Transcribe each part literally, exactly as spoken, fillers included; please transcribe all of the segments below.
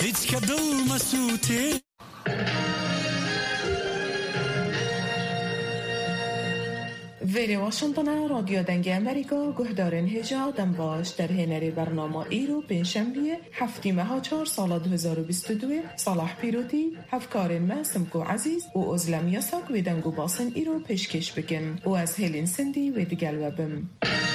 هیچ کە دڵ مەسووتێ ویری واشنطن رادیو دنگ امریکا گهدارن هجا دنباش در هنری برنامه ایرو پنجشنبه هفتی ماه چهار سال دو هزار و بیست و دو صلاح پیروتی هفکارن ما سمکو عزیز و ازلم یاساک و دنگو باسن ایرو پیشکش بکن و از هلین سندی و دیگل وبم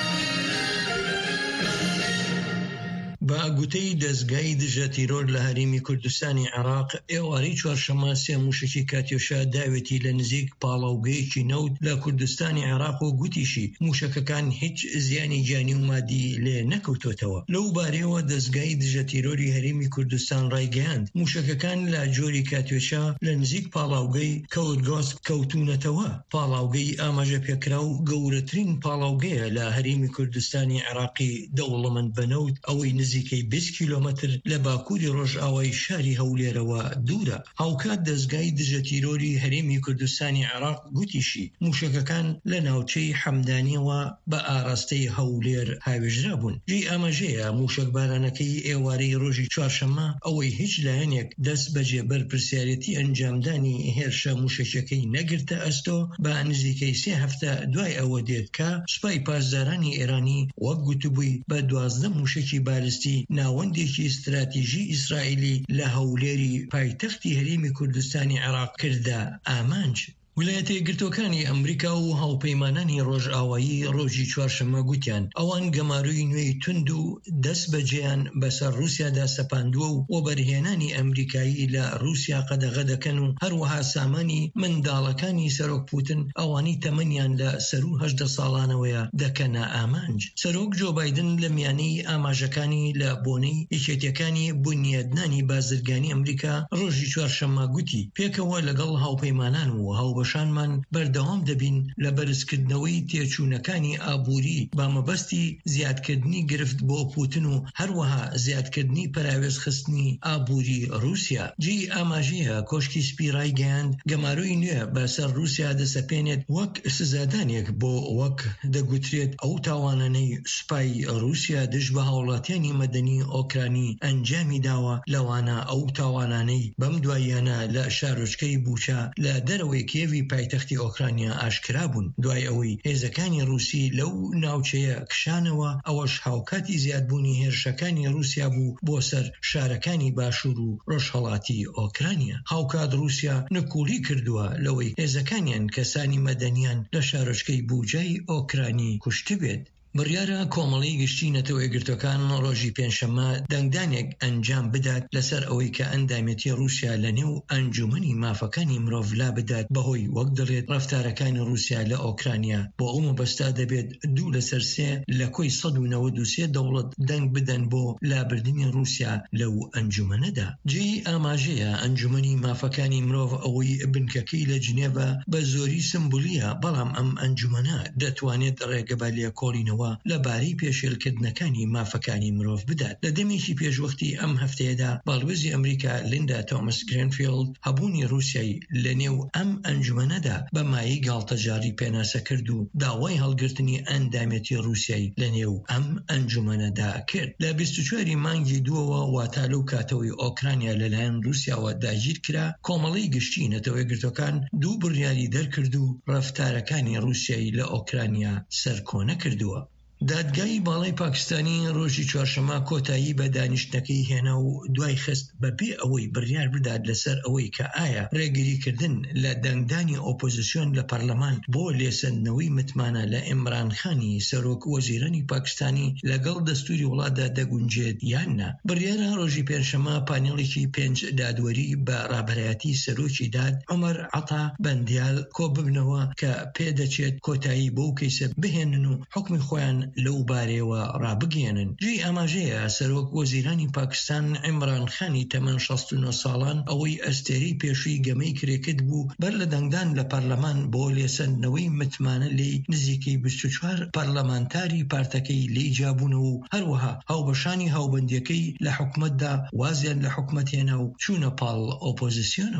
با گوتەی دەستگای دژە تیرۆر لە هەرێمی کوردستانی عێراق ئێوارەی چوارشەممە سێ موشکی کاتیۆشا داوێتی لە نزیک پاڵاوگەیەکی نەوت لە کوردستانی عێراق و گوتیشی موشەکەکان هیچ زیانی جانی و مادی لێ نەکەوتۆتەوە. لەو بارەیەوە دەستگای دژە تیرۆری هەرێمی کوردستان ڕایگەیاند موشەکەکان لە جۆری کاتیۆشا لە نزیک پاڵاوگەی کەوتگۆس کەوتونەتەوە. پاڵاوگەی ئاماژە پێکرا و گەورەترین پاڵاوگەیە لە هەرێمی کوردستانی عێراقی دەوڵەمەند بەنەوت ئەوەی نزیکەی بیست کیلۆمەتر لە باکووری ڕۆژئاوای شاری هەولێرەوە دوورە. هاوکات دەستگای دژە تیرۆری هەرێمی کوردستانی عێراق گوتیشی موشەکەکان لە ناوچەی حەمدانیەوە بە ئاراستەی هەولێر هاوێژرا بوون. جێی ئاماژەیە موشەکبارانەکەی ئێوارەی ڕۆژی چوارشەممە ئەوەی هیچ لایەنێک دەست بەجێ بەرپرسیارەتی ئەنجامدانی هێرشە موشەکەکەی نەگرتە ئەستۆ بە نزیکەی سێ هەفتە دوای ئەوە دێت کە سوپای پاسدارانی ئێرانی وەک گوتبووی بە دوازدە موشکی بالستی ناوەندێکی استراتیژی ئیسرائیلی لە هەولێری پایتەختی هەرێمی کوردستانی عێراق کردە ئامانج. ویلایەتە یەکگرتووەکانی ئەمریکا و هاوپەیمانانی ڕۆژئاوایی ڕۆژی چوارشەممە گوتیان ئەوان گەماروی نوێی تند و دەست بەجێیان بەسەر رووسیادا سەپاندووە و وەبەرهێنانی ئەمریکایی لە رووسیا قەدەغە دەکەن و هەروەها سامانی منداڵەکانی سەرۆک پوتن ئەوانی تەمەنیان لە سەر و هەژدە ساڵانەوەیە دەکەنە ئامانج. سەرۆک جۆ بایدن لە میانەی ئاماژەکانی لە بۆنەی یەکێتیەکانی بنیادنانی بازرگانی ئەمریکا ڕۆژی چوارشەممە گوتی پێکەوە لەگەڵ هاوپەیمانان و هاو بەشانمان بەردەوام دەبین لە بەرزکردنەوەی تێچوونەکانی ئابووری با مەبەستی زیادکردنی گرفت بۆ پوتن و هەروەها زیادکردنی پەراوێزخستنی ئابووری رووسیا. جێی ئاماژەیە کۆشکی سپی ڕایگەیاند گەماروی نوێ بەسەر رووسیا دەسەپێنێت وەک سزادانێک بۆ وەک دەگوترێت ئەو تاوانانەی سوپای رووسیا دژ بە هاوڵاتیانی مەدەنی ئۆکرانی ئەنجامی داوە لەوانە ئەو تاوانانەی بەم دواییانە لە شارۆچکەی بوچە لە دەرەوەی کێوی پایتەختی ئۆکرانیا ئاشکرا بوون دوای ئەوەی هێزەکانی رووسی لەو ناوچەیە کشانەوە. ئەوەش هاوکاتی زیادبوونی هێرشەکانی رووسیا بوو بۆ سەر شارەکانی باشوور و ڕۆژهەڵاتی ئۆکرانیا. هاوکات رووسیا نکوڵی کردووە لەوەی هێزەکانیان کەسانی مەدەنیان لە شارۆچکەی بوجای ئۆکرانی کوشت بێت. بڕیارە کۆمەڵی گشتی نەتەوە یەکگرتوەکان ڕۆژی پێنجشەممە دەنگدانێک ئەنجام بدات لەسەر ئەوەی کە ئەندامەتی رووسیا لە نێو ئەنجومەنی مافەکانی مرۆڤ لا بدات بەهۆی وەک دەڵێت ڕەفتارەکانی رووسیا لە ئۆکرانیا. بۆ ئەو مەبەستا دەبێت دوو لەسەر سێ لە کۆی سەد و نەوەد و سێ دەوڵەت دەنگ بدەن بۆ لابردنی رووسیا لەو ئەنجومەنەدا. جێی ئاماژەیە ئەنجومەنی مافەکانی مرۆڤ ئەوەی بنکەکەی لە جنێڤە بە زۆری سمبولیە بەڵام ئەم ئەنجومەنە دەتوانێت ڕێگەبە لێکۆڵینەوە لەبارەی پێشێلکردنەکانی مافەکانی مرۆڤ بدات. لە دەمێکی پێشوەختی ئەم هەفتەیەدا باڵبەزی ئەمریکا لیندا تۆمەس گرینفیلد هەبوونی رووسیای لە نێو ئەم ئەنجومەنەدا بە مایی گاڵتەجاری پێناسە کرد و داوای هەڵگرتنی ئەندامەتی رووسیای لە نێو ئەم ئەنجومەنەدا کرد. لە بیست و چواری مانگی دووەوە واتە لەو کاتەوەی ئۆکرانیا لەلایەن رووسیاوە داگیر کرا کۆمەڵی گشتی نەتەوە یەکگرتوەکان دوو بڕیاری دەرکرد و ڕەفتارەکانی رووسیای لە ئۆکرانیا سەرکۆنە کردووە. دادگای باڵای پاکستانی ڕۆژی چوارشەممە کۆتایی بە دانیشتنەکەی هێنا و دوای خست بەبێ ئەوەی بڕیار بدات لەسەر ئەوەی کە ئایا ڕێگریکردن لە دەنگدانی ئۆپۆزیسیۆن لە پەرلەمان بۆ لێسەندنەوەی متمانە لە ئیمران خانی سەرۆک وەزیرانی پاکستانی لەگەڵ دەستوری وڵاتدا دەگونجێت یان نا. بڕیارە ڕۆژی پێنجشەممە پانێڵێکی پێنج دادوەری بە ڕابەرایەتی سەرۆکی داد عومەر عەتا بەندیال کۆ ببنەوە کە پێدەچێت کۆتایی بۆ کەیسە بهێنن و حکمی خۆیان لەو بارەوە ڕابگەێنن. جێی ئاماژەیە سەرۆک وەزیرانی پاکستان عیمران خانی تەمەن شەست و نۆ ساڵان ئەوەی ئەستێرەی پێشووی گەمەی کرێکرد بوو بەر لە دەنگدان لە پەرلەمان بۆ لێسەندنەوەی متمانە لێی نزیکەی بیست و چوار پەرلەمانتاری پارتەکەی لێی جابوونەوە و هەروەها هاوبەشانی هاوبەندیەکەی لە حکومەتدا وازیان لە حکومەت هێنا و چوونە پاڵ ئۆپۆزیسیۆنەوە.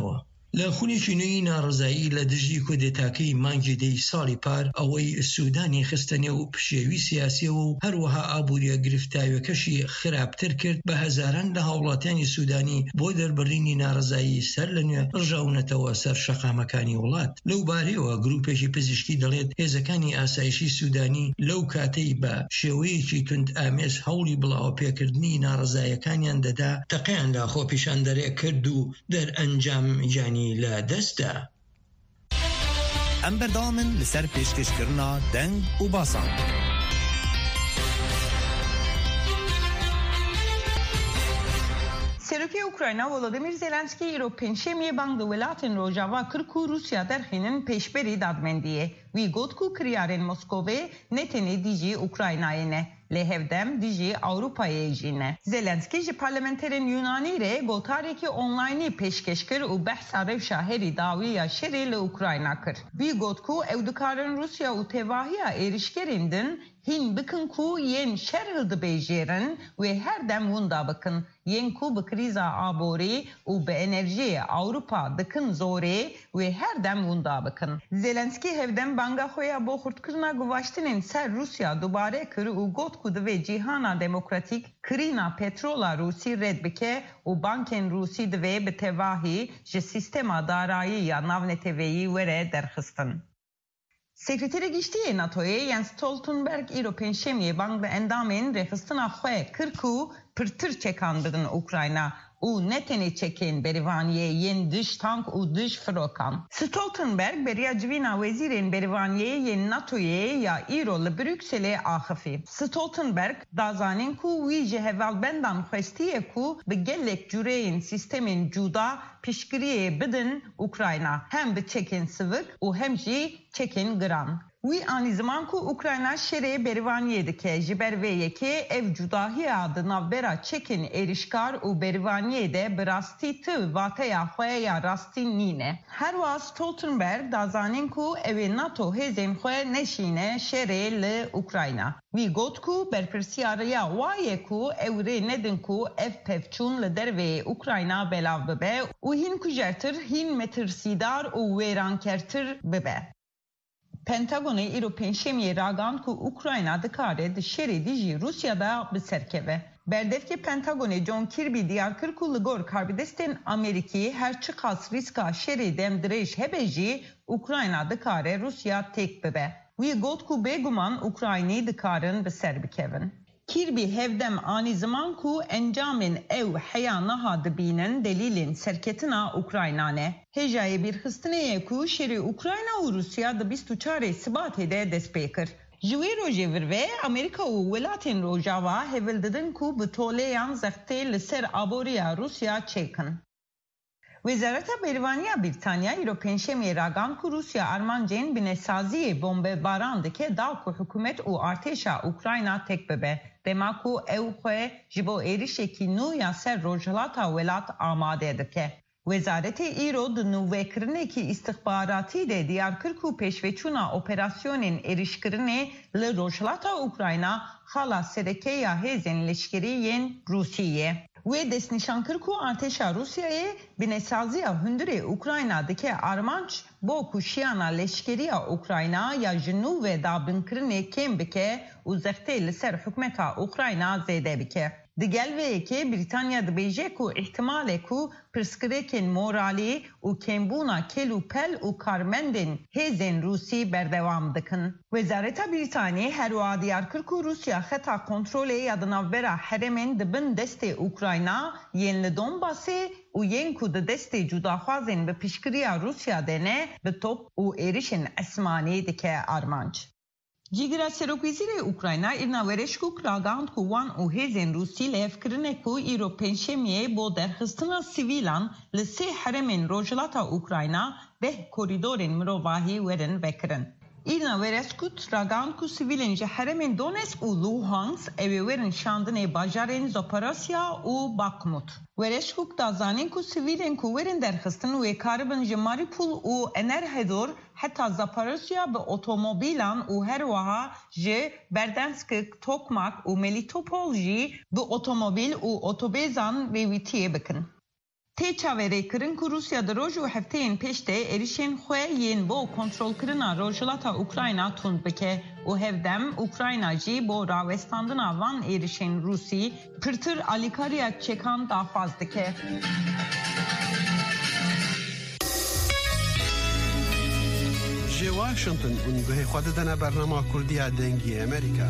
لە خونێکی نوێی ناڕزایی لە دژی کودێتاکەی مانگی دەی ساڵی پار ئەوەی سوودانی خستە نێو پشێوی سیاسیەوە و هەروەها ئابوووریە گرفتاویەکەشی خراپتر کرد بە هەزاران لە هاوڵاتیانی سوودانی بۆ دەربڕینی ناڕزایی سەر لە نوێ ڕژاونەتەوە سەر شەقامەکانی وڵات. لەو بارەیەوە گروپێکی پزیشکی دەڵێت هێزەکانی ئاسایشی سوودانی لەو کاتەی بە شێوەیەکی تند ئامێز هەوڵی بڵاو پێکردنی ناڕزایەکانیان دەدا تەقیان لە خۆپیشاندەرێ کرد و دەرئەنجام جانی لا دەستە. ئەم بەردەوامن لەسەر پێشکەشکردنا دەنگ و باسان. Serokê Ukrayna Volodymyr Zelenskiy îro pênşemiyê bang di welatên Rojava kir ku Rusya derxînin pêşberî dadmendiyê. Wî got ku kiryarên Moskowê ne tenê dijî Ukraynayê ne, lê hevdem dijî Awropayê jî ne. Zelenskiy ji parlamenterên Yunanî re gotarekî onlaynî pêşkeş kir û behsa rewşa herî dawiya şerê li Ukrayna kir. Wî got ku ew dikarin Rusya û tevahiya êrişkerên din hîn bikin ku yên şer hildibêjêrin wê her dem wenda bikin. Yên ku bi krîza aborî û bi enerjiyê Awropa dikin zorê wê her dem wenda bikin. Zelenskiy hevdem banga xwe ya bo xurtkirina guvaştinên ser Rusya dubare kir û got ku divê cîhana demokratîk kirîna petrola Rusî red bike û bankên Rusî divê bi tevahî ji sîstema darayî ya navneteveyî were derxistin. Sekreterê Giştiyê NATOyê Jens Stoltenberg îro pênşemiyê bang bi endamên rêxistina xwe kir ku pirtir çekan bidin Ukrayna û ne tenê çekên berivaniyê yên dış tank û dış firokan. Stoltenberg beriya civîna wezîrên berivaniyê yên NATOyê ya îro li Brükselê axivî. Stoltenberg dazanîn ku wî ji hevalbendan xwestiye ku bi gelek cüreyên sîstemên cuda piştgiriyê bidin Ukrayna hem bi çekên sivik û hem jî çekên giran. Wî anî ziman ku Ukrayna şerê berivaniyê dike ji ber vê yekê ev cudahiya di navbera çekên êrişkar û berivaniyê de bi rastî ti vateya xwe ya rastî nîne. Her wa Stoltenberg dazanîn ku evê NATO hêzên xwe neşîne şerê li Ukrayna. Wî got ku berpirsiyariya wayê ku ew rê nedin ku ev pevçûn li derveyê Ukrayna belav bibe û hîn kujertir hîn metirsîdar û wêrankertir bibe. Pentagonê îro pênşemiyê ragand ku Ukrayna dikare di şerê dijî Rusyada bi serkeve. Berdevkê Pentagonê John Kirby diyar kir ku li gor karbidestên Amerîkî her çi qas rîska şerê demdirêj hebe jî Ukrayna dikare Rusya têk bibe. Wî got ku bêguman Ukraynî dikarin bi ser bikevin. Kirby hevdem anî ziman ku encamên ew heya niha dibînin delîlên serketina Ukrayna ne. Hêjayê bîrxistinê ku şerê Ukrayna û Rusya di bîst û çarê Sibatê de dest pê kir. Ji wê rojê vir ve Amerîka û welatên Rojava hevil didin ku bi toleyan zextê li ser aboriya Rusya çêkin. Wezareta Berivaniya Britanya îro pênşemiyê ragand ku Rusya armancên bi nesaziyê bombebaran dike da ku hikûmet û artêşa Ukrayna tek bibe. Dema ku ew xwe ji bo êrişekî nû ya ser rojhilata welat amade dike. Wezaretê îro di nûvekirinekî istixbaratî de diyar kir ku pêşveçûna operasyonên êrişkirinê li rojhilata Ukrayna xala serekeya hêzên leşkerî yên Rusî. Wê destnîşan kir ku artêşa Rusyayê bi nesaziya hundirê Ukrayna dike armanc bo ku şiyana leşkeriya Ukrayna ya ji nû ve dabinkirinê kêm bike û zextê li ser hikûmeta Ukrayna zêde bike. Di gel vê yekê Britanya dibêje ku ihtimalê ku pirsgirêkên moralî û kêmbûna kel û pel û karmendên hêzên Rusî berdewam dikin. Wezareta Brîtanî her wa diyar kir ku Rusya xeta kontrolê ya di navbera heremên dibin destê Ukrayna yên li Donbasê û yên ku di destê cudaxwazên bi piştgiriya Rusya de ne bi top û êrişên esmanî dike armanc. Cîgira Serokwezîrê Ukrayna îrna wereşkûk ragand ku wan û hêzên Rusî li hevkirine ku îro pênşemiyê bo derxistina sivîlan li sê heremên rojhilata Ukrayna beh korîdorên mirovahî werin vekirin. İrna wereskut ragand ku sivîlên ji heremên Donetsk û Luhansk evê werin şandinê bajarên Zaporosya û Bakhmut. Wereşkuk dazanîn ku sivîlên ku werin derxistin wê karibin ji Mariupol û Enerhedor heta Zaporosya bi otomobîlan û her wiha ji Berdensk, Tokmak û Melitopol jî bi otomobîl û otobêzan vê wîtiyê bikin. تی چاوری کرن که روسیا در روز و هفتهین پشته ایریشین خویین با کنترل کرنا روجلاتا اوکراینا تند بکه و هفدم اوکراینا جی با راوستاندن آوان ایریشین روسی پرتر آلیکاریا چکان دافازده که جي واشنطن ونگوه خود دنا برنامه کردی دنگی امریکا.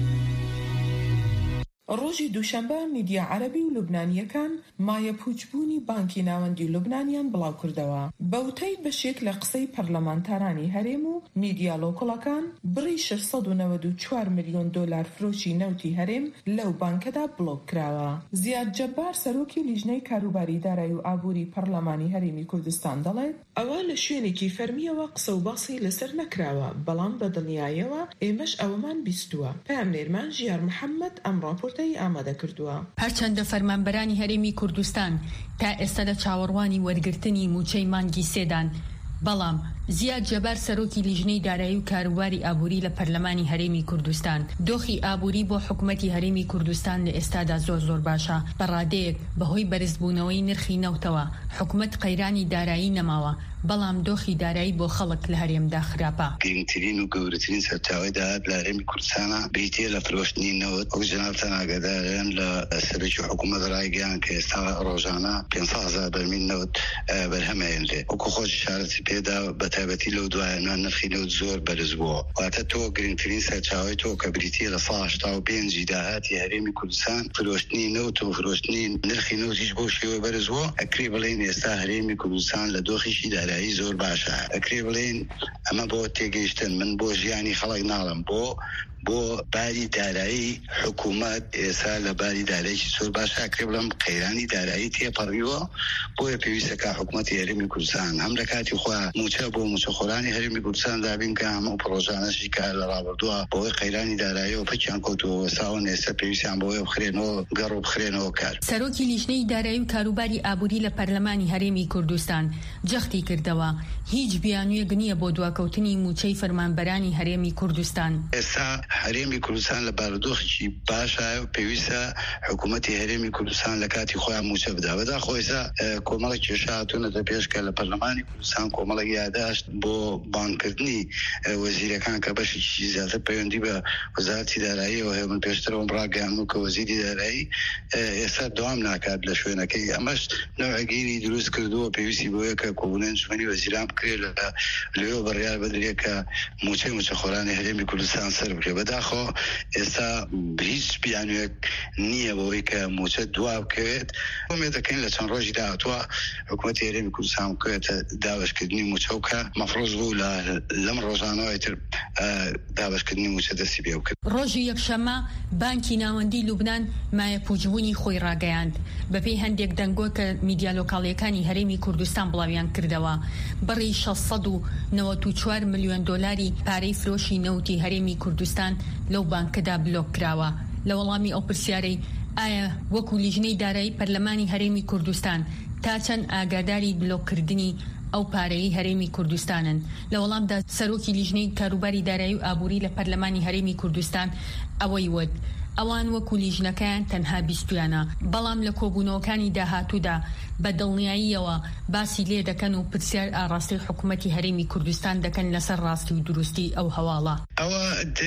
ڕۆژی دووشەمبە میدیا عەرەبی و لوبنانیەکان مایە پوچبوونی بانکی ناوەندی لوبنانیان بڵاو کردەوە. بەوتەی بەشێک لە قسەی پەرلەمانتارانی هەرێم و میدیا لۆکڵەکان بڕی شەشسەد و نەوەد و چوار ملیۆن دۆلار فرۆشی نەوتی هەرێم لەو بانکەدا بڵۆک کراوە. زیاد جەبار سەرۆکی لیژنەی کاروباری دارایی و ئابووری پەرلەمانی هەرێمی کوردستان دەڵێت ئەوە لە شوێنێکی فەرمیەوە قسە و باسی لەسەر نەکراوە، بەڵام بە دڵنیاییەوە ئێمەش ئەوەمان بیستووە. پامنێرمان ژیار محەممەد ئەم ڕاپۆرتەی ئامادە کردووە. هەرچەندە فەرمانبەرانی هەرێمی کوردستان تا ئێستا لە چاوەڕوانی وەرگرتنی موچەی مانگی سێدان، بەڵام زیاد جەبار سەرۆکی لیژنەی دارایی و کاروباری ئابووری لە پەرلەمانی هەرێمی کوردستان دۆخی ئابووری بۆ حکوومەتی هەرێمی کوردستان لە ئێستادا زۆر زۆر باشە. بەڕادەیەک بەهۆی بەرزبوونەوەی نرخی نەوتەوە حکوومەت قەیرانی دارایی نەماوە، بەڵام دۆخی دارایی بۆ خەڵک لە هەرێمدا خراپە. گرنگترین و گەورەترین سەرچاوەی داهات لە هەرێمی کوردستانە بریتیە لە فرۆشتنی نەوت. وەک جەنابتان ئاگادارن لە سەرۆکی حکوومەت ڕایگەیان کە ئێستا ڕۆژانە پێنج سەد هەزار بەرمیل نەوت بەرهەمەهێنرێ. وەکو خۆش شارەتی پێدا بەتایبەتی لەو دوایانە نرخی نەوت زۆر بەرز بووە. واتە تۆ گرنگترین سەرچاوەی تۆ کە بریتیە لە ساڵ هەشتا و پێنجی داهاتی هەرێمی کوردستان فرۆشتنی نەوت و فرۆشتنی نرخی نەوتیش بۆ شێوە بەرز بووە. ئەکرێ بڵێن ئێستا هەرێمی کوردستان لە دۆخیشی دارایی زۆر باشە. ئەکرێ بڵێن ئەمە بۆ تێگەیشتن، من بۆ ژیانی خەڵک ناڵم، بۆ بۆ باری دارایی حکوومەت ئێستا لە باری داراییی زۆر باشە. ئەکرێ بڵێم قەیرانی دارایی تێپەڕیوە، بۆیە پێویستە کە حکوومەتی هەرێمی کوردستان هەم لە کاتی خوا موچە بۆ موچەخۆرانی هەرێمی کوردستان دابین کە هەموو پرۆژانەشی کە لە ڕابردووە بۆی قەیرانی دارایی و پەکیان کەوتووە ساوەن ئێستا پێویستیان بۆیە بخرێنەوە گەڕ و بخرێنەوە کار. سەرۆکی لیژنەی دارایی و کاروباری ئابووری لە پەرلەمانی هەرێمی کوردستان جەختی کردەوە هیچ بیانوویەک نییە بۆ دواکەوتنی موچەی فەرمانبەرانی هەرێمی کوردستان. ئێستا هەرێمی کوردستان لە بارودۆخێکی باشە و پێویستە حکوومەتی هەرێمی کوردستان لە کاتی خۆیان موچە بدا. بەداخۆیسا کۆمەڵێک کێشە هاتوونەتە پێش کە لە پەرلەمانی کوردستان کۆمەڵێک یادداشت بۆ بانکردنی وەزیرەکان کە بەشێکی زیاتر پەیوەندی بە وەزارەتی داراییەوە هەیە. من پێشترەوە ڕاگەیاندوو کە وەزیری دارایی ئێستا دوام ناکات لە شوێنەکەی. ئەمەش نەوەگیری دروست کردووە پێویستی بۆیە کە کۆبوونەوەی جوێنی وەزیران بکرێت لەوێ بڕیار بدرێت کە موچەی موچەخۆرانی هەرێمی کوردستان سەر بکرێت. بەداخۆ ئێستا هیچ بیانوێک نییە بۆی کە موچە دوا بکەوێت. ئومێد دەکەین لە چەند ڕۆژی داهاتوە حکوومەتی هەرێمی کوردستان بکەوێتە دابەشکردنی موچە و کە مەفرۆز بوو لەم ڕۆژانەوەی تر دابەشکردنی موچە دەستی پێ بکرد. ڕۆژی یەکشەمە بانکی ناوەندی لوبنان مایە پوچبوونی خۆی ڕاگەیاند بەپێی هەندێک دەنگۆ کە میدیا لۆکاڵیەکانی هەرێمی کوردستان بڵاویان کردەوە. بڕی شەشسەد و نەوەد و چوار ملیۆن دۆلاری پارەی فرۆشی نەوتی هەرێمی کوردستان لەو بانکەدا بلۆک کراوە. لە وەڵامی ئەو پرسیارەی ئایا وەکو لیژنەی دارایی پەرلەمانی هەرێمی کوردستان تا چەند ئاگاداری بلۆککردنی ئەو پارەی هەرێمی کوردستانن، لە وەڵامدا سەرۆکی لیژنەی کاروباری دارایی و ئابووری لە پەرلەمانی هەرێمی کوردستان ئەوەی وت ئەوان وەکو لیژنەکەیان تەنها بیستویانە، بەڵام لە کۆبوونەوەکانی داهاتوودا بە دڵنیاییەوە باسی لێ دەکەن و پرسیار ئاڕاستی حکوومەتی هەرێمی کوردستان دەکەن لەسەر ڕاستی و دروستی ئەو هەواڵە. ئەوە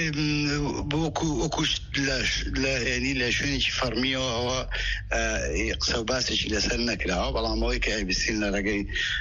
وەکوش ینی لە شوێنێکی فەرمیەوە ئەوە قسە و باسێکی لەسەر نەکراوە، بەڵام ئەوەی کە ئایبیسین لە ڕێگەی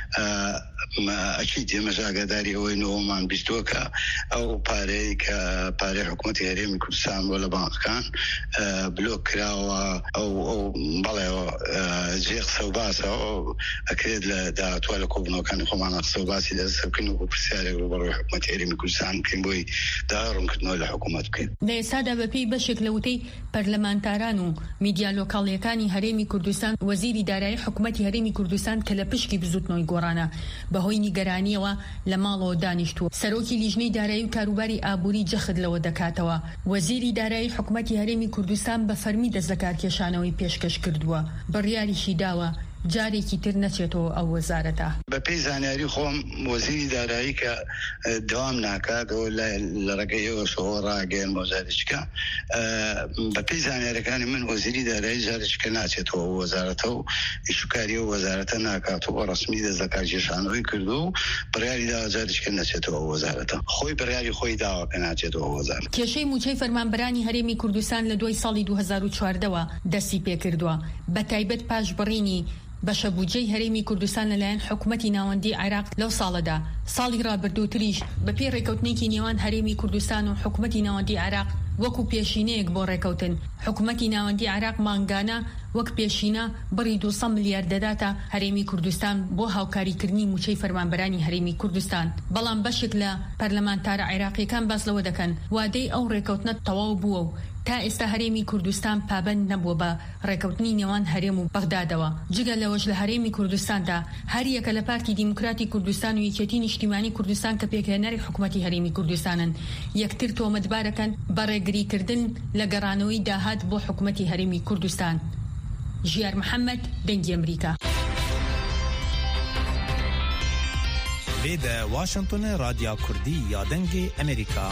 ئەچی دێمەش ئاگاداری ئەوەی نەوەمان بیستووە کە ئەو پارەی کە پارەی حکوومەتی هەرێمی کوردستان بۆ لە بانکەکان بلۆک کراوە. ئەو بەڵێەوە جێ قسە و باسە ئەکرێت لە داهاتوە لە کۆبوونەوەکانی خۆمانە قسە و باسی دەستەکەن و پرسیارێک بەڕۆی حکوومەتی هەرێمی کوردستان بکەین بۆی داڕوونکردنەوە لە حکوومەت بکەین. لە ئێستادا بەپێی بەشێک لە وتەی پەرلەمانتاران و میدیا لۆکاڵیەکانی هەرێمی کوردستان وەزیری دارایی حکوومەتی هەرێمی کوردستان کە لە پشکی بزوتنەوەی گۆڕانە بەهۆی نیگەرانیەوە لە ماڵەوە دانیشتووە. سەرۆکی لیژنەی دارایی و کاروباری ئابووری جەخت لەوە دەکاتەوە وەزیری دارایی حکوومەتی هەرێمی کوردستان بە فەرمی دەست لە کارکێشانەوەی پێشکەش کردووە. بڕیاریشی داوە جارێکی تر نەچێتەوە ئەو وەزارەتە. بە پێی زانیاری خۆم وەزیری دارایی کە دەوام ناکات و لە ڕێگەیەوە شەوە ڕاگەیەن وەزارێکەکە بە پێی زانیاریەکانی من وەزیری دارایی جارێکەکە ناچێتەوە وەزارەتە و ئیشوکاری و وەزارەتە ناکاتەوە ڕسمی دەستەکات کێشانەوەی کردو و بڕیاری داوە جارێکەکە نەچێتەوە وەزارەتە خۆی بڕیاری خۆی داوە کە ناچێتەوە وەزارەتە. کێشەی موچەی فەرمانبەرانی هەرێمی کوردستان لە دوای ساڵی دوو هەزار و چواردەوە دەستی پێکردووە بە تایبەت پاش بڕینی بەشە بودجەی هەرێمی کوردستان لەلایەن حکوومەتی ناوەندی عێراق لەو ساڵەدا. ساڵی ڕابردووتریش بە پێی ڕێکەوتنێکی نێوان هەرێمی کوردستان و حکوومەتی ناوەندی عێراق وەکو پێشینەیەک بۆ ڕێکەوتن حکوومەتی ناوەندی عێراق مانگانە وەک پێشینە بڕی دووسەد ملیارد دەداتە هەرێمی کوردستان بۆ هاوکاریکردنی موچەی فەرمانبەرانی هەرێمی کوردستان. بەڵام بەشێک لە پەرلەمانتارە عێراقیەکان باس لەوە دەکەن وادەی ئەو ڕێکەوتنە تەواو بووە و تا ئێستا هەرێمی کوردستان پابەند نەبووە بە ڕێکەوتنی نێوان هەرێم و بەغدادەوە. جگە لەوەش لە هەرێمی کوردستاندا هەر یەکە لە پارتی دیموکراتی کوردستان و یەکێتی نیشتیمانی کوردستان کە پێکهێنەری حکوومەتی هەرێمی کوردستانن یەکتر تۆمەتبارەکەن بە ڕێگریکردن لە گەڕانەوەی داهات بۆ حکوومەتی هەرێمی کوردستان. ژیار محەممەد، دەنگی ئەمریکا. لێدە واشنگتن رادیا کوردی یا دەنگی ئەمریکا.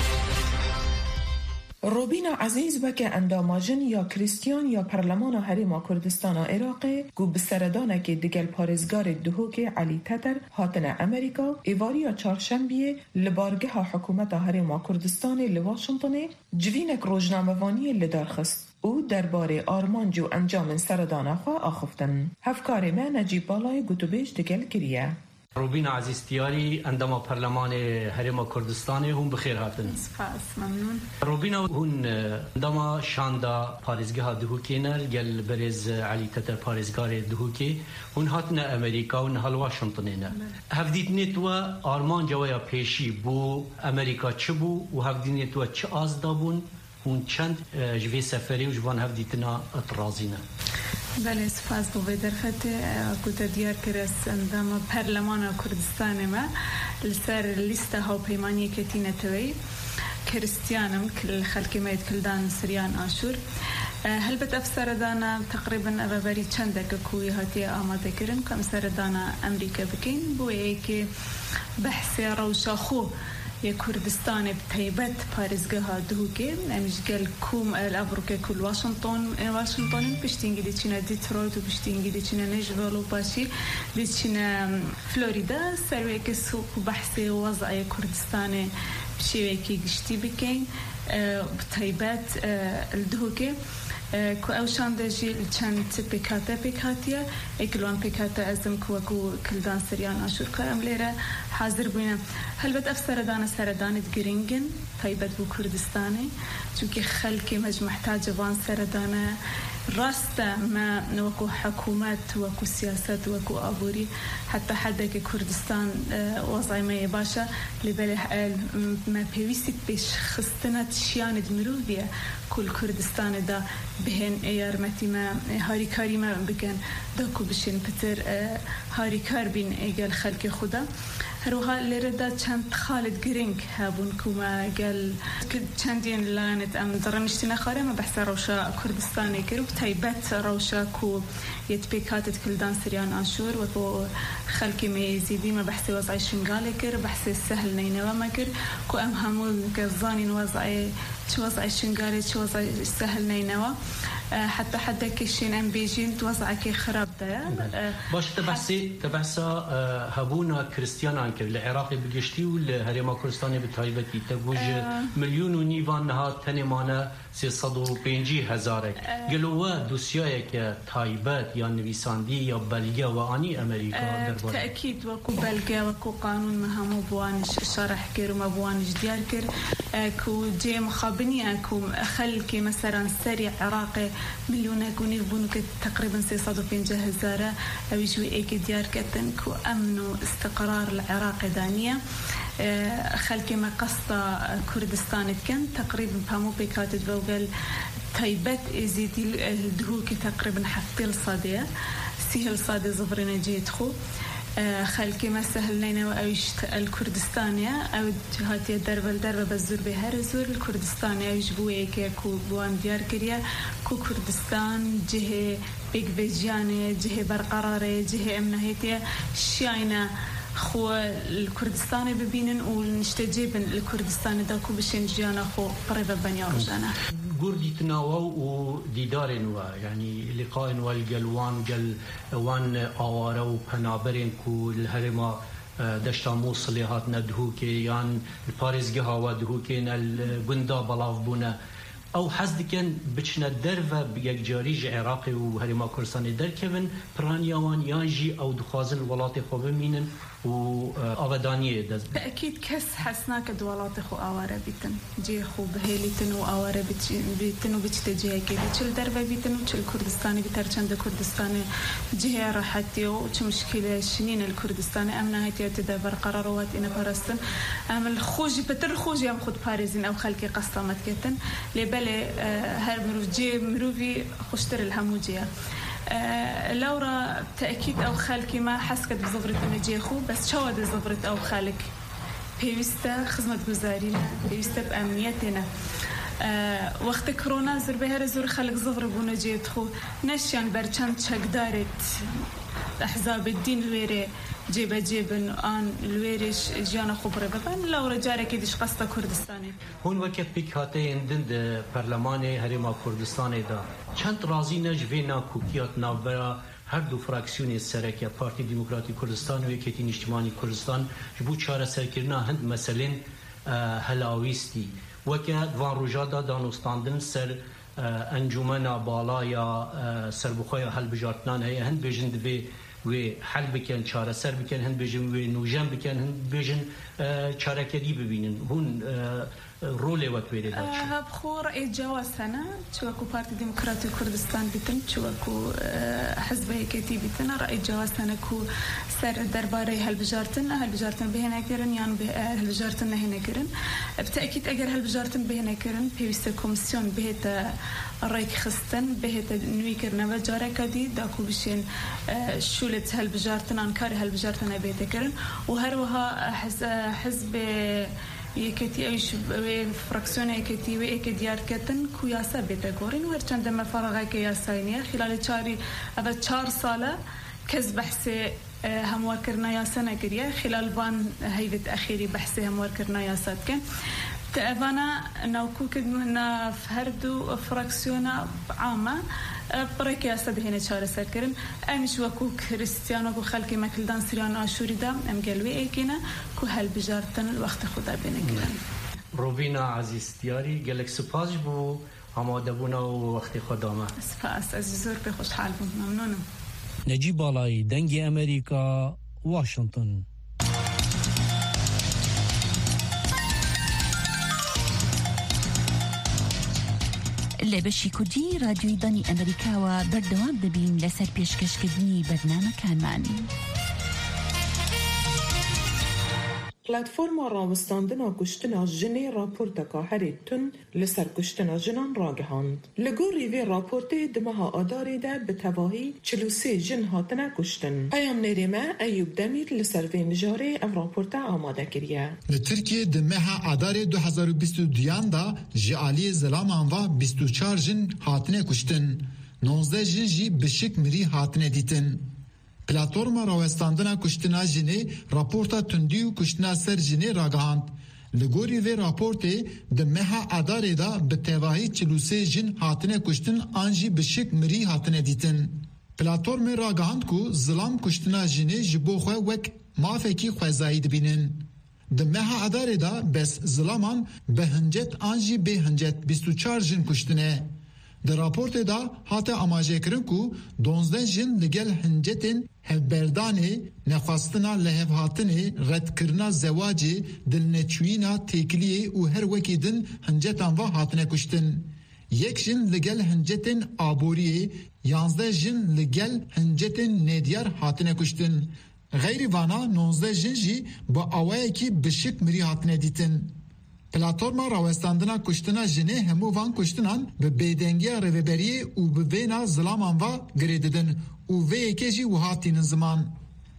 روبینا عزیز بکه انداماجن یا کریستیان یا پرلمان هرما کردستان عراق گو بسردانه که دیگل پارزگار دهوک علی تتر هاتن امریکا ایواریا چهارشنبه لبارگه حکومت هرما کردستان لواشنطن جوینک روزنامه‌وانی لدرخست او درباره آرمانج و انجام سردانه خواه آخفتن. هفکار من نجیب بالای گوتوبیش دیگل کریه. روبینا عزیز تیاری اندام پارلمان هرم کردستان هم بخیر هاتن. سپاس ممنون. روبینا هون اندام شاندا پارزگاه دهوکینر گل برز علی تتر پارزگار دهوکی هون هاتن امریکا و نهال واشنطنینه. هفدیت نتوا آرمان جوایا پیشی بو امریکا چه بو و هفدیت نتوا چه آزدابون هون چند جوی سفری و جوان هفدیتنا اطرازینه. بله سپاس بو بدرخت اکوتا دیار کرس اندام پرلمان کردستان ما لسر لیسته ها پیمانی کتینه توی کریستیانم کل خلکی مید کلدان سریان آشور هل بت افسر دانا تقریبا ابابری چند کوی هاتی آماده کرن کم سر دانا امریکا بکین بویه که بحث روشا خو یا کردستان بتایبت پارزگاه دهوکه امشگل کوم الابروکه کل واشنطن واشنطن بشتینگی دیچینه دیترویت و بشتینگی دیچینه نشویل و باشی دیچینه فلوریدا سروی که سوق بحث وضع کردستان بشیوه که گشتی بکن بتایبت الدهوکه که اوشان داشی چند پیکاته پیکاتیه اکلوان پیکاته ازم که وکو کلدان سریان آشور که املیره حاضر بینم هلبت افسردان سردانت گرینگن تایبت بو کردستانه چونکه خلکی مج محتاج وان سردانه راسته ما وكو حكومات وكو سياسات وكو أبوري حتى حدا كردستان وضعي ما يباشا لبله ما بيويست بيش خستنا تشيان دمروفيا كل كردستان دا بهن يارمتي ما هاريكاري ما بكن داكو بشين بتر هاريكار بين ايقال خلق خدا هروها لردا چند خالد گرینگ هبون كوما قال چندين لانت ام درنشتنا خاري ما بحث روشا كردستاني كرو تايبت روشا كو يتبيكاتت كلدان سريان آشور وكو خلقي ميزيدي ما بحث وضعي شنغالي كر بحث السهل نينوا ما كر كو ام همو قزانين وضعي شو وضعي شنغالي شو وضعي السهل نينوا حتى حدا كيشين ام بيجين توضعك خراب ده باش تبحثي تبحثا هبونا كريستيان انكر العراقي بقشتي والهرم كردستاني بتايبتي تبوج مليون ونيفان نها تنمانا سيصد وبينجي هزارك قالوا دوسياك تايبت يا نويساندي يا بلغا واني امريكا دربار تاكيد وكو بلغا وكو قانون مهمو بوانش شرح كر وما بوانش ديار كر كو جي مخابني اكو خلكي مثلا سريع عراقي مليون يكون يبونك تقريبا سيصد وبينجي هزاره او يجوي ايك ديار كتن كو امنوا استقرار العراق دانيه خلكي ما قصة كردستان كان تقريبا بامو بيكاتت وقال تايبت ازيدي الدهوكي تقريبا حفتي الصادية سيهل صادي زفرين جيت خو خلکی مسهل نینه و اویشت الکردستانیا او هاتی دربل درب بزور به هر زور الکردستانیا اویش بویه که کو بوان دیار کریه کو کردستان جه بیگ بجانه جه برقراره جه امنهیتیه شاینه خو الكردستان ببینن و نشتجيبن الكردستان دا کو بشين جانا خو قريبه بنيا روزانا قردي تناو و ديدارن و يعني لقاء والجلوان جل وان اواره و پنابرن کو الهرما دشتا موصلي هات ندهوكي يعني الباريزگه ها ودهوكي البندا بلاف بونه او حزد كان بچنا درفه بيك جاريج عراقي و هرما كردستان دركبن برانياوان يانجي او دخازن الولات خوبه مينن و آبادانیه دست تأكيد كس حسنا كدولات خو آواره بيتن جي خو بهيليتن و آواره بيتن و بيتجيه كده چل دربه بيتن و چل كردستاني بيتر چند كردستاني جيه راحتي و چه مشكلة شنين الكردستاني امنا هيتي تدا برقرارات انا برستن ام الخوجي بتر خوجي ام خود باريزين او خلقي قسطامت كتن لبالي هر مروف جي مروفي خوشتر الهموجيه أه لورا تأكيد أو خالك ما حسكت بزفرة نجيخو بس شواد زفرة أو خالك بيوستا خدمة جزارينا بيوستا بأمنيتنا أه وقت كورونا زر بهر زور خالك زفرة بونجيتخو نشان برچان چقدارت أحزاب الدين الويري جيبا جيبن آن الويرش جانا خبره ببن لورا جارة كديش قصة كردستاني هون وقت بيك هاتين دند برلماني هرما كردستاني دا چند رازي نجوينا كوكيات نابرا هر دو فراكسيوني السركية بارتي ديمقراطي كردستان و يكتين اجتماعي كردستان جبو چارة سركرنا هند مسلين هلاويستي وكا دوان رجادا دانوستاندن سر انجمنا بالا يا سربخويا هل بجارتنان هي هند بجند بي و حل بکن چاره سر بکن هند بجن و نوجن بکن هند بجن چاره کدی ببینن هون رول وقت بیره داشت. هب خور ایجاز هنه چو کو پارتی دموکراتی کردستان بیتن چو کو حزب هیکتی بیتن را ایجاز هنه کو سر درباره هل بجارتن هل بجارتن بهنه کرن یان به هل بجارتن نهنه کرن بتأكيد اگر هل بجارتن بهنه کرن پیوسته کمیسیون بهت رایک خستن بهت نوی کرنه و جاره کدی داکو بشین شولت هل بجارتن انکار هل بجارتن بهت کرن و هر وها حزب يكتي ايش فراكسيون يكتي ويك ديار كتن كوياسا بيتغورين ورچند ما فرغه كياساينيه خلال چاري ابا چهار ساله كز بحث هموار كرنا يا سنه كريا خلال بان هيبت اخيري بحث هموار كرنا يا سات كان تابانا نوكو كدنا فهردو فراكسيونا عامه بريك يا سد هنا شهر سكرن امش وكو كريستيانو كو خلقي ماكلدان سريان اشوري دا ام قالوي ايكينا كو هل بجارتن الوقت خدا بينك روبينا عزيز دياري قالك سباس بو آماده بونا وقت خدامه سپاس عزیزور به خوشحال بون ممنونم نجيب بالاي دنگي امريكا واشنطن لبشی کردی رادیوی دانی امریکا و بردوام دبین لسر پیشکشکردنی برنامه کانمان. پلتفرما راوستاندنا کشتنا جنی راپورتکا هریتون لسر کشتنا جنان راگهاند. لگوری وی راپورتی دمها آداری ده به تواهی چلو سی جن هاتنا کشتن. ایام نریمه ایوب دمیر لسر وی نجاره او راپورتا آماده کریه. لترکیه دمها آداری دو هزار و بیست و دویان دا جعالی زلامان و بیست و چار جن هاتنه کشتن. نوزده جن جی بشک مری هاتنه دیتن. پلاتفرما راوستاندنا کشتنا جنی راپورتا تندی و کشتنا سر جنی راگهاند. لگوری وی راپورتی دمها اداره دا به تواهی چلو سه جن هاتنه کشتن آنجی بشک مری هاتنه دیتن. پلاتفرما راگهاند کو ظلام کشتنا جنی جبو خواه وک مافکی خوزایی دبینن. دمها اداره دا بس ظلامان به هنجت آنجی به هنجت بیست و چار جن کشتنه. در راپورت دا هاته آماجه کرن کو دونزده جن لگل هنجتن هفبردانه نخواستنا لحف هاتنه رد کرنا زواجه دلنچوینا تکلیه و هر وکی دن هنجتان و هاتنه کشتن. یک جن لگل هنجتن آبوریه یانزده جن لگل هنجتن ندیار هاتنه کشتن. غیر وانا نونزده جن جی با آوائه کی بشک مری هاتنه دیتن. پلاتفرما راوستاندنا کشتنا جنه همو وان کشتنان به بیدنگی روبریه و به وینا ظلامان و گریددن و وی اکیجی و هاتین زمان.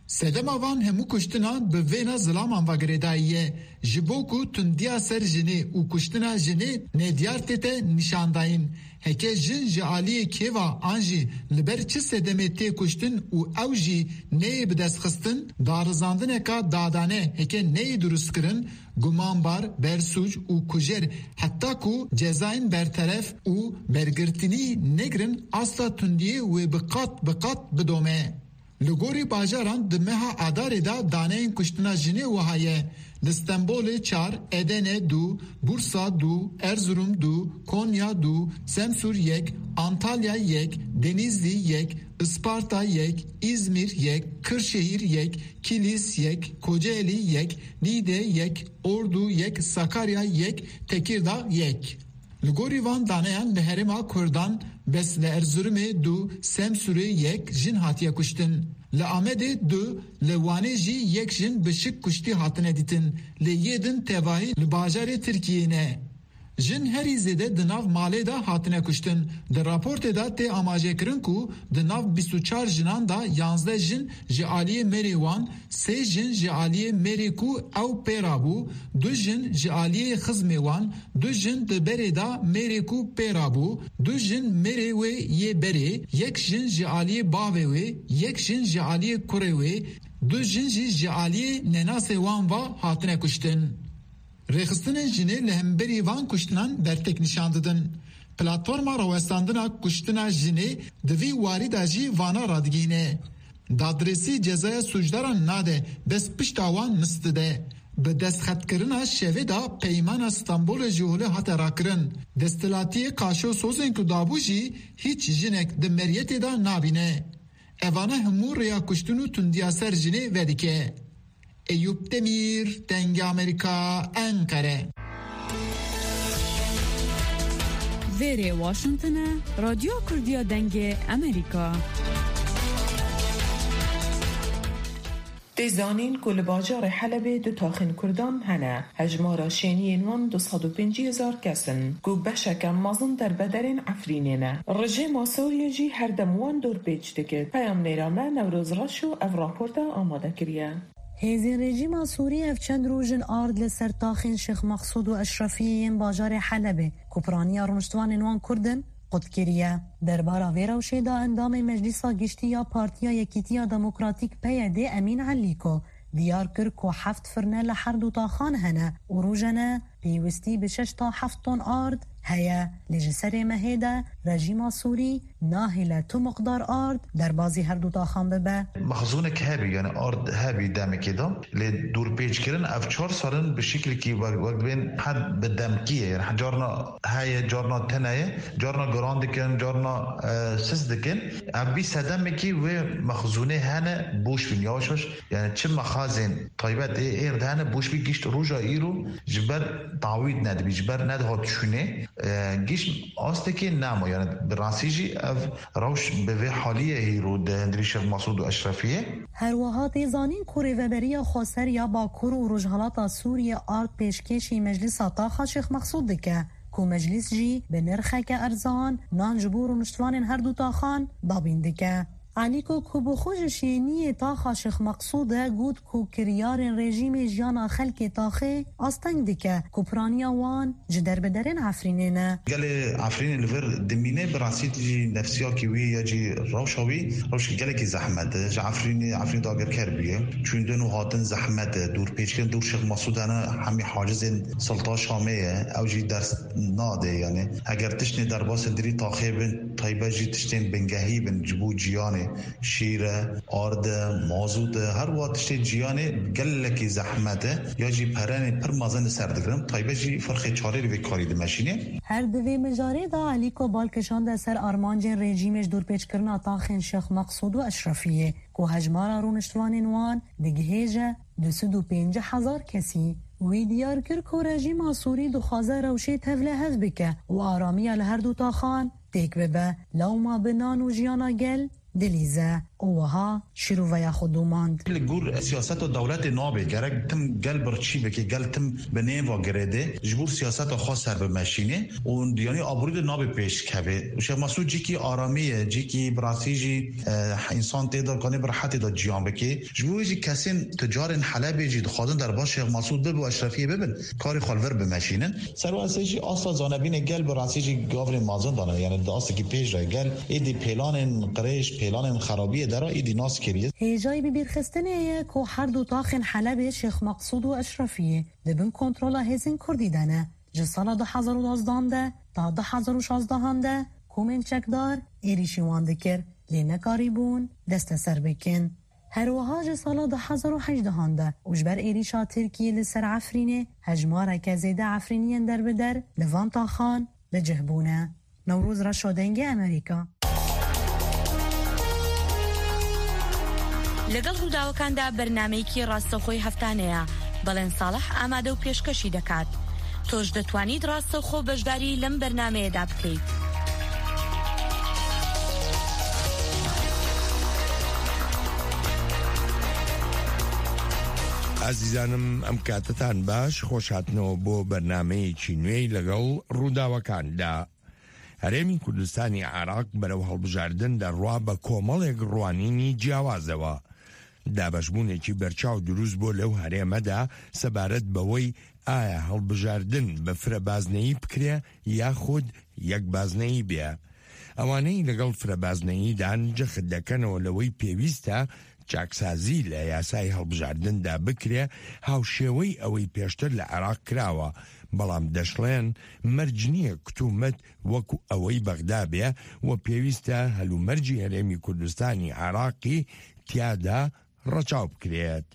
سدم آوان همو کشتنا به وینا ظلامان و گریداییه جبو کو تندیا سر جنه و کشتنا جنه ندیار تیته نشانداین هکه جن جعالی کیوا آنجی لبر چه سدمه تی کشتن و او جی نی بدست خستن دارزاندن که دادانه هکه نی درست کرن گمانبار برسوج و کجر حتی کو جزاین برطرف و برگرتنی نگرن استا تندیه و بقات بقات بدومه لگوری باجاران دمها عداره دا دانه این کشتنا جنه و هایه استانبول چار، ادنه دو، بورسا دو، ارزروم دو، کنیا دو، سمسور یک، انطالیا یک، دنیزلی یک، اسپارتا یک، İzmir یک، Kırşehir یک، Kilis یک، Kocaeli یک، Niğde یک، Ordu یک، Sakarya یک، Tekirdağ یک. Ligori van daneyan leherima Kurdan bes le Erzurum'e du Semsur'e yek jin hatiye kuştin. Le Ahmet'e du le Vaneji yek jin beşik kuşti hatın editin. Le yedin tevahi le bajare Türkiye'ne. Jin her izede dınav male da hatine kuştun. De raporte da te amaje kırın ku dınav bistu çar jinan da yansda jin ji aliye meriwan se jin ji aliye meriku ev perabu du jin ji aliye xizmewan du jin de bereda meriku perabu du jin merewe ye bere yek jin ji aliye bavewe yek jin ji aliye kurewe du jin ji aliye nenase wan va hatine kuştun. Rexistinin jini lehemberi van kuştunan dertek nişandıdın. Platforma ravestandına kuştuna jini divi varida jî vana radgîne. Dadresi cezaya suçdaran nade bes piştawan mistide. Bi destxetkirina şevê da peymana İstanbulê ji holê hate rakirin. Destilatiye kaşo sozên ku dabû jî hiç jinek di meriyetê da nabîne. Evane hemû rêya kuştin û tundiya ser jinê vedike. Eyüp Demir, Denge Amerika, Ankara. Vere Washington'a, Radyo Kurdiya Denge Amerika. دزانین کل باجار حلب دو تاخن کردان هنه هجمارا شینین وان دو صد و پنجی هزار کسن گو بشک مازن در بدرین عفرینینه رژیم سوریه جی هر دموان دور پیچ دکت پیام نیرامه نوروز راشو او راپورتا آماده کریه هزین رژیم سوریه اف چند روژن آرد لسر تاخین شیخ مقصود و اشرفیین باجار حلب کپرانی آرمشتوان نوان کردن قد کریه دربارا ویرا و شیدا اندام مجلسا گشتی یا پارتیا یکیتیا دموکراتیک پیده امین علیکو دیار کر که هفت فرنه لحر دو تا خان هنه و روژنه پیوستی به شش تا هفت تون آرد هیا لجسر مهیده رژیم سوری ناهل تو مقدار آرد در بازی هر دو تا خان ببه مخزون که هبی یعنی آرد هبی دم کدام لی دور پیچ کردن اف چهار سالن به شکلی که وقت بین حد به دم کیه یعنی جارنا هیا جارنا تنایه جارنا گراند کن جارنا سز دکن اف بی سدم کی و مخزونه هنه بوش بین یاشش یعنی چه مخازن طایبت ایر هنه بوش بی گشت روجا ایرو جبر تعویض نده جبر نده هات شونه گیش آسته که نما یعنی برانسیجی اف روش به حالیه هیرو دندری شیخ مسعود و اشرفیه هر وهات زانین کوری وبری خسر یا با کور و رجحالات سوریه آرد پیشکشی مجلس طاخ شیخ مسعود دکه کو مجلس جی به نرخه که ارزان نان جبور و نشتوان هر دو تاخان دابین دکه علیکو کو بخوش شینی تاخا شیخ مقصوده گود کو کریار رژیم جیانا خلک تاخه آستنگ دکه کپرانیا وان جدر بدرین عفرینه گل عفرین الفر دمینه براسیت جی نفسیا کیوی یا جی روشاوی روش گل کی زحمت جی عفرین عفرین داگر کربیه چون دنو هاتن زحمت دور پیچکن دور شیخ مقصود انا همی حاجز سلطا شامه او جی درس ناده یعنی اگر تشنی در باس دری تاخه بن طایبه جی تشتین بنگهی بن جبو جیانه شیره آرد مازود هر وقتش جیانه گلکی زحمته یا جی پرن پر مازن سردگرم طایبه جی فرق چاره رو کاری دمشینه هر دوی مجاره دا علیکو بالکشان ده سر آرمانج رژیمش دور پیچ کرنا تاخین شیخ مقصود و اشرفیه که هجمارا رونشتوان وان دگهیجه دو سد و پینجه هزار کسی وی دیار کر که رژیم سوری دو خوازه روشه تفله هز بکه و آرامی لهر دو تا خان تیک ببه لو ما بنان و جیانا گل دلیزه وها شروع و خودماند لګور سیاست او دولت نابه ګرګ تم ګل برچی به کې ګل تم بنه و ګرده جبور سیاست خاص سر به ماشینه و یعنی آبرود نابه پیش کبه شیخ مسعود جی کی آرامیه جی کی براسیجی انسان تیدا کنه براحت دا جیان بکی جبور جی کسین تجار حلب جی خادن در باش شیخ مسعود بب و اشرفیه ببن کاری خالور به ماشینن سر واسه اصلا زانبین گل براسیجی گاور مازن دانه یعنی داست کی پیش را گل ایدی پلان قریش پلان خرابی در ایدی ناس کریه هجای بیرخستنه کو هر دو تاخن حلب شیخ مقصود و اشرفیه دبن کنترل هزین کردی دانه جسال دو هزار و دوازده تا دو هزار و شازده ده کومن چکدار ایریشی واندکر لینه کاریبون دست سر بکن هر وها جسال دو هزار و هجده ده اجبر ایریشا ترکیه لسر عفرینه هجماره که زیده عفرینین در بدر لوان تا خان لجهبونه نوروز را شدنگ امریکا لەگەڵ ڕووداوەکاندا بەرنامەیەکی ڕاستەوخۆی هەفتانەیە بەڵێن ساڵح ئامادە و پێشکەشی دەکات تۆش دەتوانیت ڕاستەوخۆ بەشداری لەم بەرنامەیەدا بکەیت. ئازیزانم ئەم کاتتان باش خۆشهاتنەوە بۆ بەرنامەیەکی نوێی لەگەڵ ڕووداوەکاندا. هەرێمی کوردستانی عێراق بەرەو هەڵبژاردن دەڕوا بە کۆمەڵێک ڕوانینی جیاوازەوە. دابەشبوونێکی بەرچاو دروست بۆ لەو هەرێمەدا سەبارەت بەوەی ئایا هەڵبژاردن بە فرەبازنەیی بکرێ یاخود یەک بازنەیی بێ. ئەوانەی لەگەڵ فرەبازنەییدان جەخت دەکەنەوە لەوەی پێویستە چاکسازی لە یاسای هەڵبژاردندا بکرێ هاوشێوەی ئەوەی پێشتر لە عێراق کراوە، بەڵام دەشڵێن مەرج نییە کتومەت وەکو ئەوەی بەغدا بێ و پێویستە هەلومەرجی هەرێمی کوردستانی عێراقی تیادا ڕەچاو بکرێت.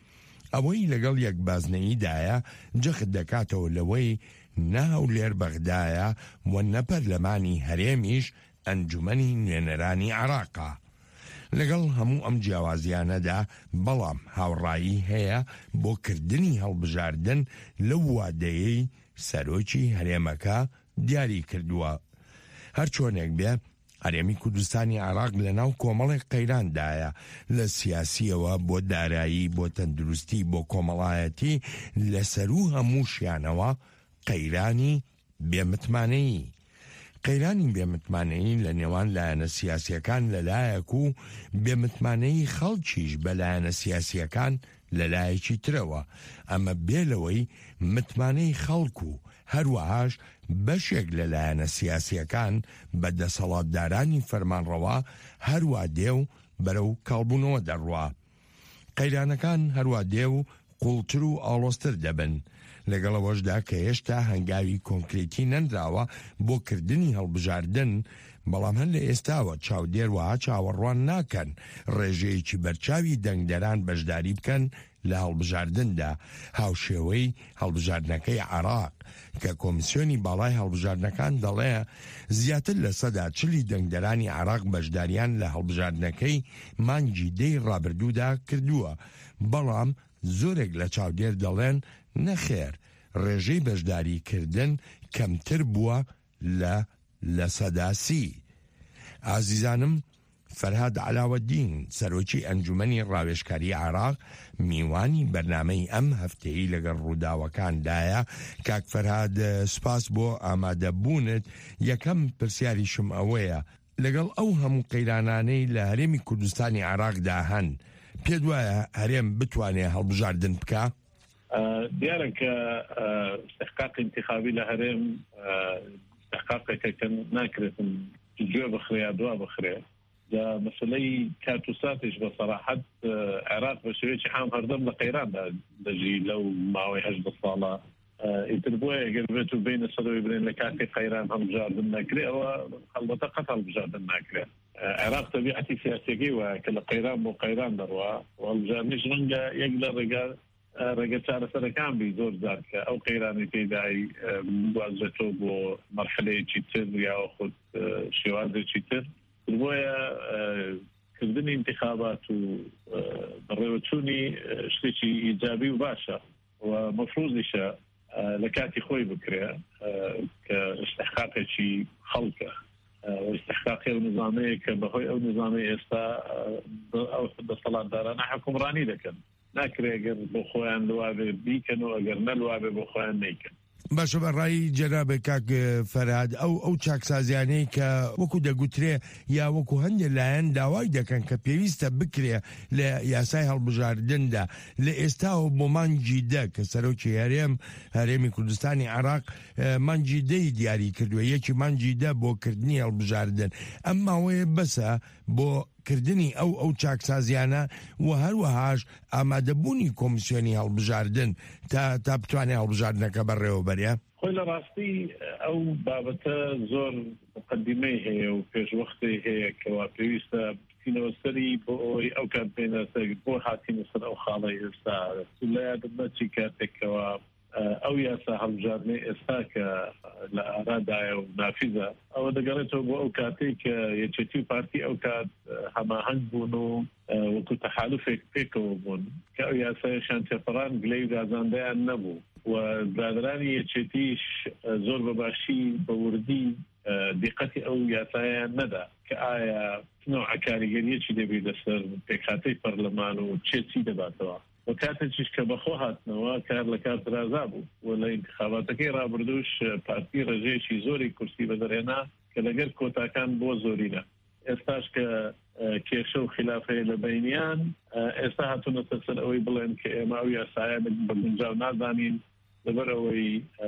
ئەوەی لەگەڵ یەک بازنەییدایە جەخت دەکاتەوە لەوەی ناو لێر بەغدایە و نەپەرلەمانی هەرێمیش ئەنجومەنی نوێنەرانی عێراقە. لەگەڵ هەموو ئەم جیاوازیانەدا بەڵام هاوڕایی هەیە بۆ کردنی هەڵبژاردن لەو وادەیەی سەرۆکی هەرێمەکە دیاری کردووە. هەر چۆنێک بێ هەرێمی کوردستانی عێراق لە ناو کۆمەڵێک قەیراندایە، لە سیاسیەوە بۆ دارایی بۆ تەندروستی بۆ کۆمەڵایەتی لەسەر و هەموو شیانەوە قەیرانی بێمتمانەیی. قەیرانی بێمتمانەیی لە نێوان لایەنە سیاسیەکان لەلایەک و بێمتمانەیی خەڵکیش بە لایەنە سیاسیەکان لەلایەکی ترەوە، ئەمە بێلەوەی متمانەی خەڵک و هەروەهاش بەشێک لە لایەنە سیاسیەکان بە دەسەڵاتدارانی فەرمانڕەوا هەروە دێ و بەرەو کاڵبوونەوە دەڕوا. قەیرانەکان هەروە دێ و قوڵتر و ئاڵۆزتر دەبن، لەگەڵەوەشدا کە هێشتا هەنگاوی کۆنکریتی نەندراوە بۆ کردنی هەڵبژاردن، بەڵام هەر لە ئێستاوە چاودێر وها چاوەڕوان ناکەن ڕێژەیەکی بەرچاوی دەنگدەران بەشداری بکەن لە هەڵبژاردندا. هاوشێوەی هەڵبژاردنەکەی عێراق کە کۆمیسیۆنی باڵای هەڵبژاردنەکان دەڵێ زیاتر لە سەدا چلی دەنگدەرانی عێراق بەشداریان لە هەڵبژاردنەکەی مانگی دەی ڕابردوودا کردووە، بەڵام زۆرێک لە چاودێر دەڵێن نەخێر ڕێژەی بەشداریکردن کەمتر بووە لە لە سەداسی. ئازیزانم، فەرهاد عەلاوەدین سەرۆکی ئەنجومەنی ڕاوێژکاری عێراق میوانی بەرنامەی ئەم هەفتەیە لەگەڵ ڕووداوەکاندایە. کاک فەرهاد، سپاس بۆ ئامادەبوونت. یەکەم پرسیاریشم ئەوەیە، لەگەڵ ئەو هەموو قەیرانانەی لە هەرێمی کوردستانی عێراقدا هەن، پێت وایە هەرێم بتوانێت هەڵبژاردن بکە؟ دیارە کە استحقاق انتخابی لە هەرێم استحقاقێکە کە ناکرێتن گوێ بخرێ دوا بخرێ. مەسلەی کات و ساتیش بە سەراحەت عێراق بە شێوەیەکی عام هەردەم لە قەیراندا دەژی لەو ماوەی هەژدە ساڵە. ئیتر بۆیە ئەگەر بێت و بینە سەدەوەی برێن لە کاتی قەیران هەڵبژاردن ناکرێ، ئەوە هەڵبەتە قەت هەڵبژاردن ناکرێت. عێراق تەبیعەتی سیاسیەکەی وایە کە لە قەیران بۆ قەیران دەڕوا و هەڵبژاردنیش ڕەنگە یەک لە ڕێگا ڕێگە چارەسەرەکان بی زۆر زار کە ئەو قەیرانی تێدای بوازێتەوە بۆ مەرحلەیەکی تر یا خود شێوازێکی تر. بۆیە کردنی انتخابات و بەڕێوەچوونی شتێکی ئیجابی و باشە و مەفروضیشە لە کاتی خۆی بکرێ کە استحقاقێکی خەڵکە. واستحقاقي ونظامي كبهوي أو نظامي إستا أو بالصلاة دارنا حكمراني لكن ناكري أجر بخوان لوابي بيكن وأجر نلوابي بخوان نيكن. باشە بەڕای جەنابێ کاک فەرهاد ئەو ئەو چاکسازیانەی کە وەکو دەگوترێ یا وەکو هەندێک لایەن داوای دەکەن کە پێویستە بکرێ لە یاسای هەڵبژاردندا لە ئێستاوە بۆ مانگی دە کە سەرۆکی هەرێم هەرێمی کوردستانی عێراق مانگی دەی دیاری کردووە یەکی مانگی دە بۆ کردنی هەڵبژاردن ئەم ماوەیە بەسە بۆ کردنی ئەو ئەو چاکسازیانە و هەروەهاش ئامادەبوونی کۆمیسیۆنی هەڵبژاردن تا تا بتوانێت هەڵبژاردنەکە بەڕێوەبەرێ خۆی لە ڕاستی ئەو بابەتە زۆر مقدمەی هەیە و پێشوەختی هەیە کەوا پێویستە بچینەوە سەری بۆ ئەوەی ئەو کات بێنە سەر بۆ هاتینە سەر ئەو خاڵەی ئێستا لە یادمە چی کاتێکەوە ئەو یاسا هەڵبژاردنەی ئێستا کە لە ئارادایە و نافیزە ئەوە دەگەڕێتەوە بۆ ئەو کاتێک کە یەکێتی و پارتی ئەو کات هەماهەنگ بوون و وەکو تەحالوفێک پێکەوە بوون کە ئەو یاسایشان تێپەڕان گلەی و گازاندەیان نەبوو و دادرانی یەکێتیش زۆر بەباشی بەوردی دیقەتی ئەو یاسایان نەدا کە ئایا نوع کاریگەریەکی دەبێت لەسەر پێکهاتەی پەرلەمان و چێتی دەباتەوە و کاتێکیش کە بەخۆ هاتنەوە کار لە کات درازا بوو و لە انتخاباتەکەی ڕابردووش پارتی ڕێژەیەکی زۆری کورسی بەدەڕێنا کە لەگەر کۆتاکان بۆ زۆرینە ئێستاش کە کێشە و خلافەیە لە بینیان ئێستا هاتوونەتە سەر ئەوەی بڵێن کە ئێمە ئەو یاسایە بە گونجاو نازانین لەبەر ئەوەی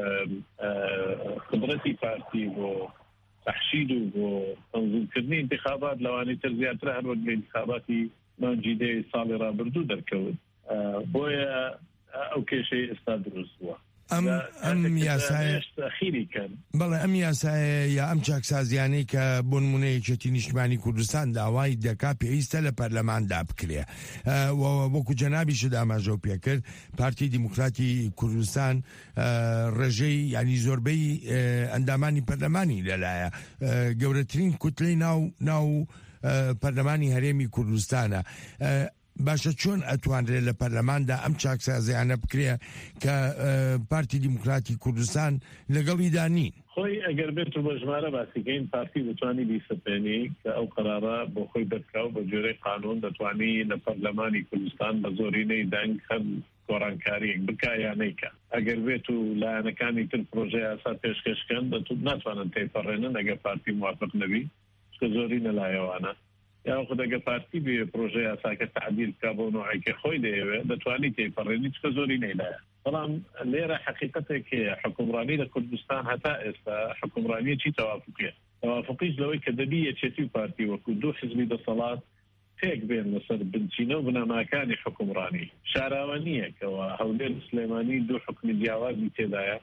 قدرەتی پارتی بۆ تەحشید و بۆ تەنظیمکردنی انتخابات لەوانەی تر زیاتر هەروەک لە انتخاباتی مانگی دەی ساڵی ڕابردوو دەرکەوت بۆیە ئەو کێشەی ئێستا دروست بووە ئەم یاسایە بەڵێ ئەم یاسایە یا ئەم چاکسازیانەی کە بۆ نمونەیەکێتی نیشتمانی کوردستان داوای دەکا پێویستە لە پەرلەماندا بکرێ وەکو جەنابیشت ئاماژە پێکرد پارتی دیموکراتی کوردستان ڕێژەی ینی زۆربەی ئەندامانی پەرلەمانی لەلایە گەورەترین کوتلەی ناو ناو پەرلەمانی هەرێمی کوردستانە باشە چۆن ئەتوانرێت لە پەرلەماندا ئەم چاکسازیانە بکرێ کە پارتی دیموکراتی کوردستان لەگەڵیدا نین خۆی ئەگەر بێت و بە ژمارە باسیگەین پارتی دەتوانی بیسەپێنی کە ئەو قەرارە بۆ خۆی دەرکاو بە جۆرەی قانون دەتوانی لە پەرلەمانی کوردستان بە زۆرینەی دەنگ هەم گۆڕانکاریەک بکا یان نەیکا ئەگەر بێت و لایەنەکانی تر پرۆژەی یاسا پێشکەشکەن دەتوان ناتوانن تێپەڕێنن ئەگەر پارتی موافق نەبی کە زۆرینە لایەوانە یا خودەگە پارتی بێ پرۆژه یاساکە تعدیل بکا بۆ نوعێکی خۆی دەیەوێت دەتوانی تێپەڕێنی چکە زۆری نەیلایە بەڵام لێرە حقیقەتێک حکومڕانی لە کوردستان هەتا ئێستا حکومڕانیەکی تەوافقیە تەوافقیش لەوەی کە دەبی یەکێتی و پارتی وەکو دوو حزبی دەسەڵات پێک بێن لەسەر بنچینە و بنەماکانی حکومڕانی شاراوە نییە کەەوە هەولێر سلێمانی دوو حکمی جیاوازی تێدایە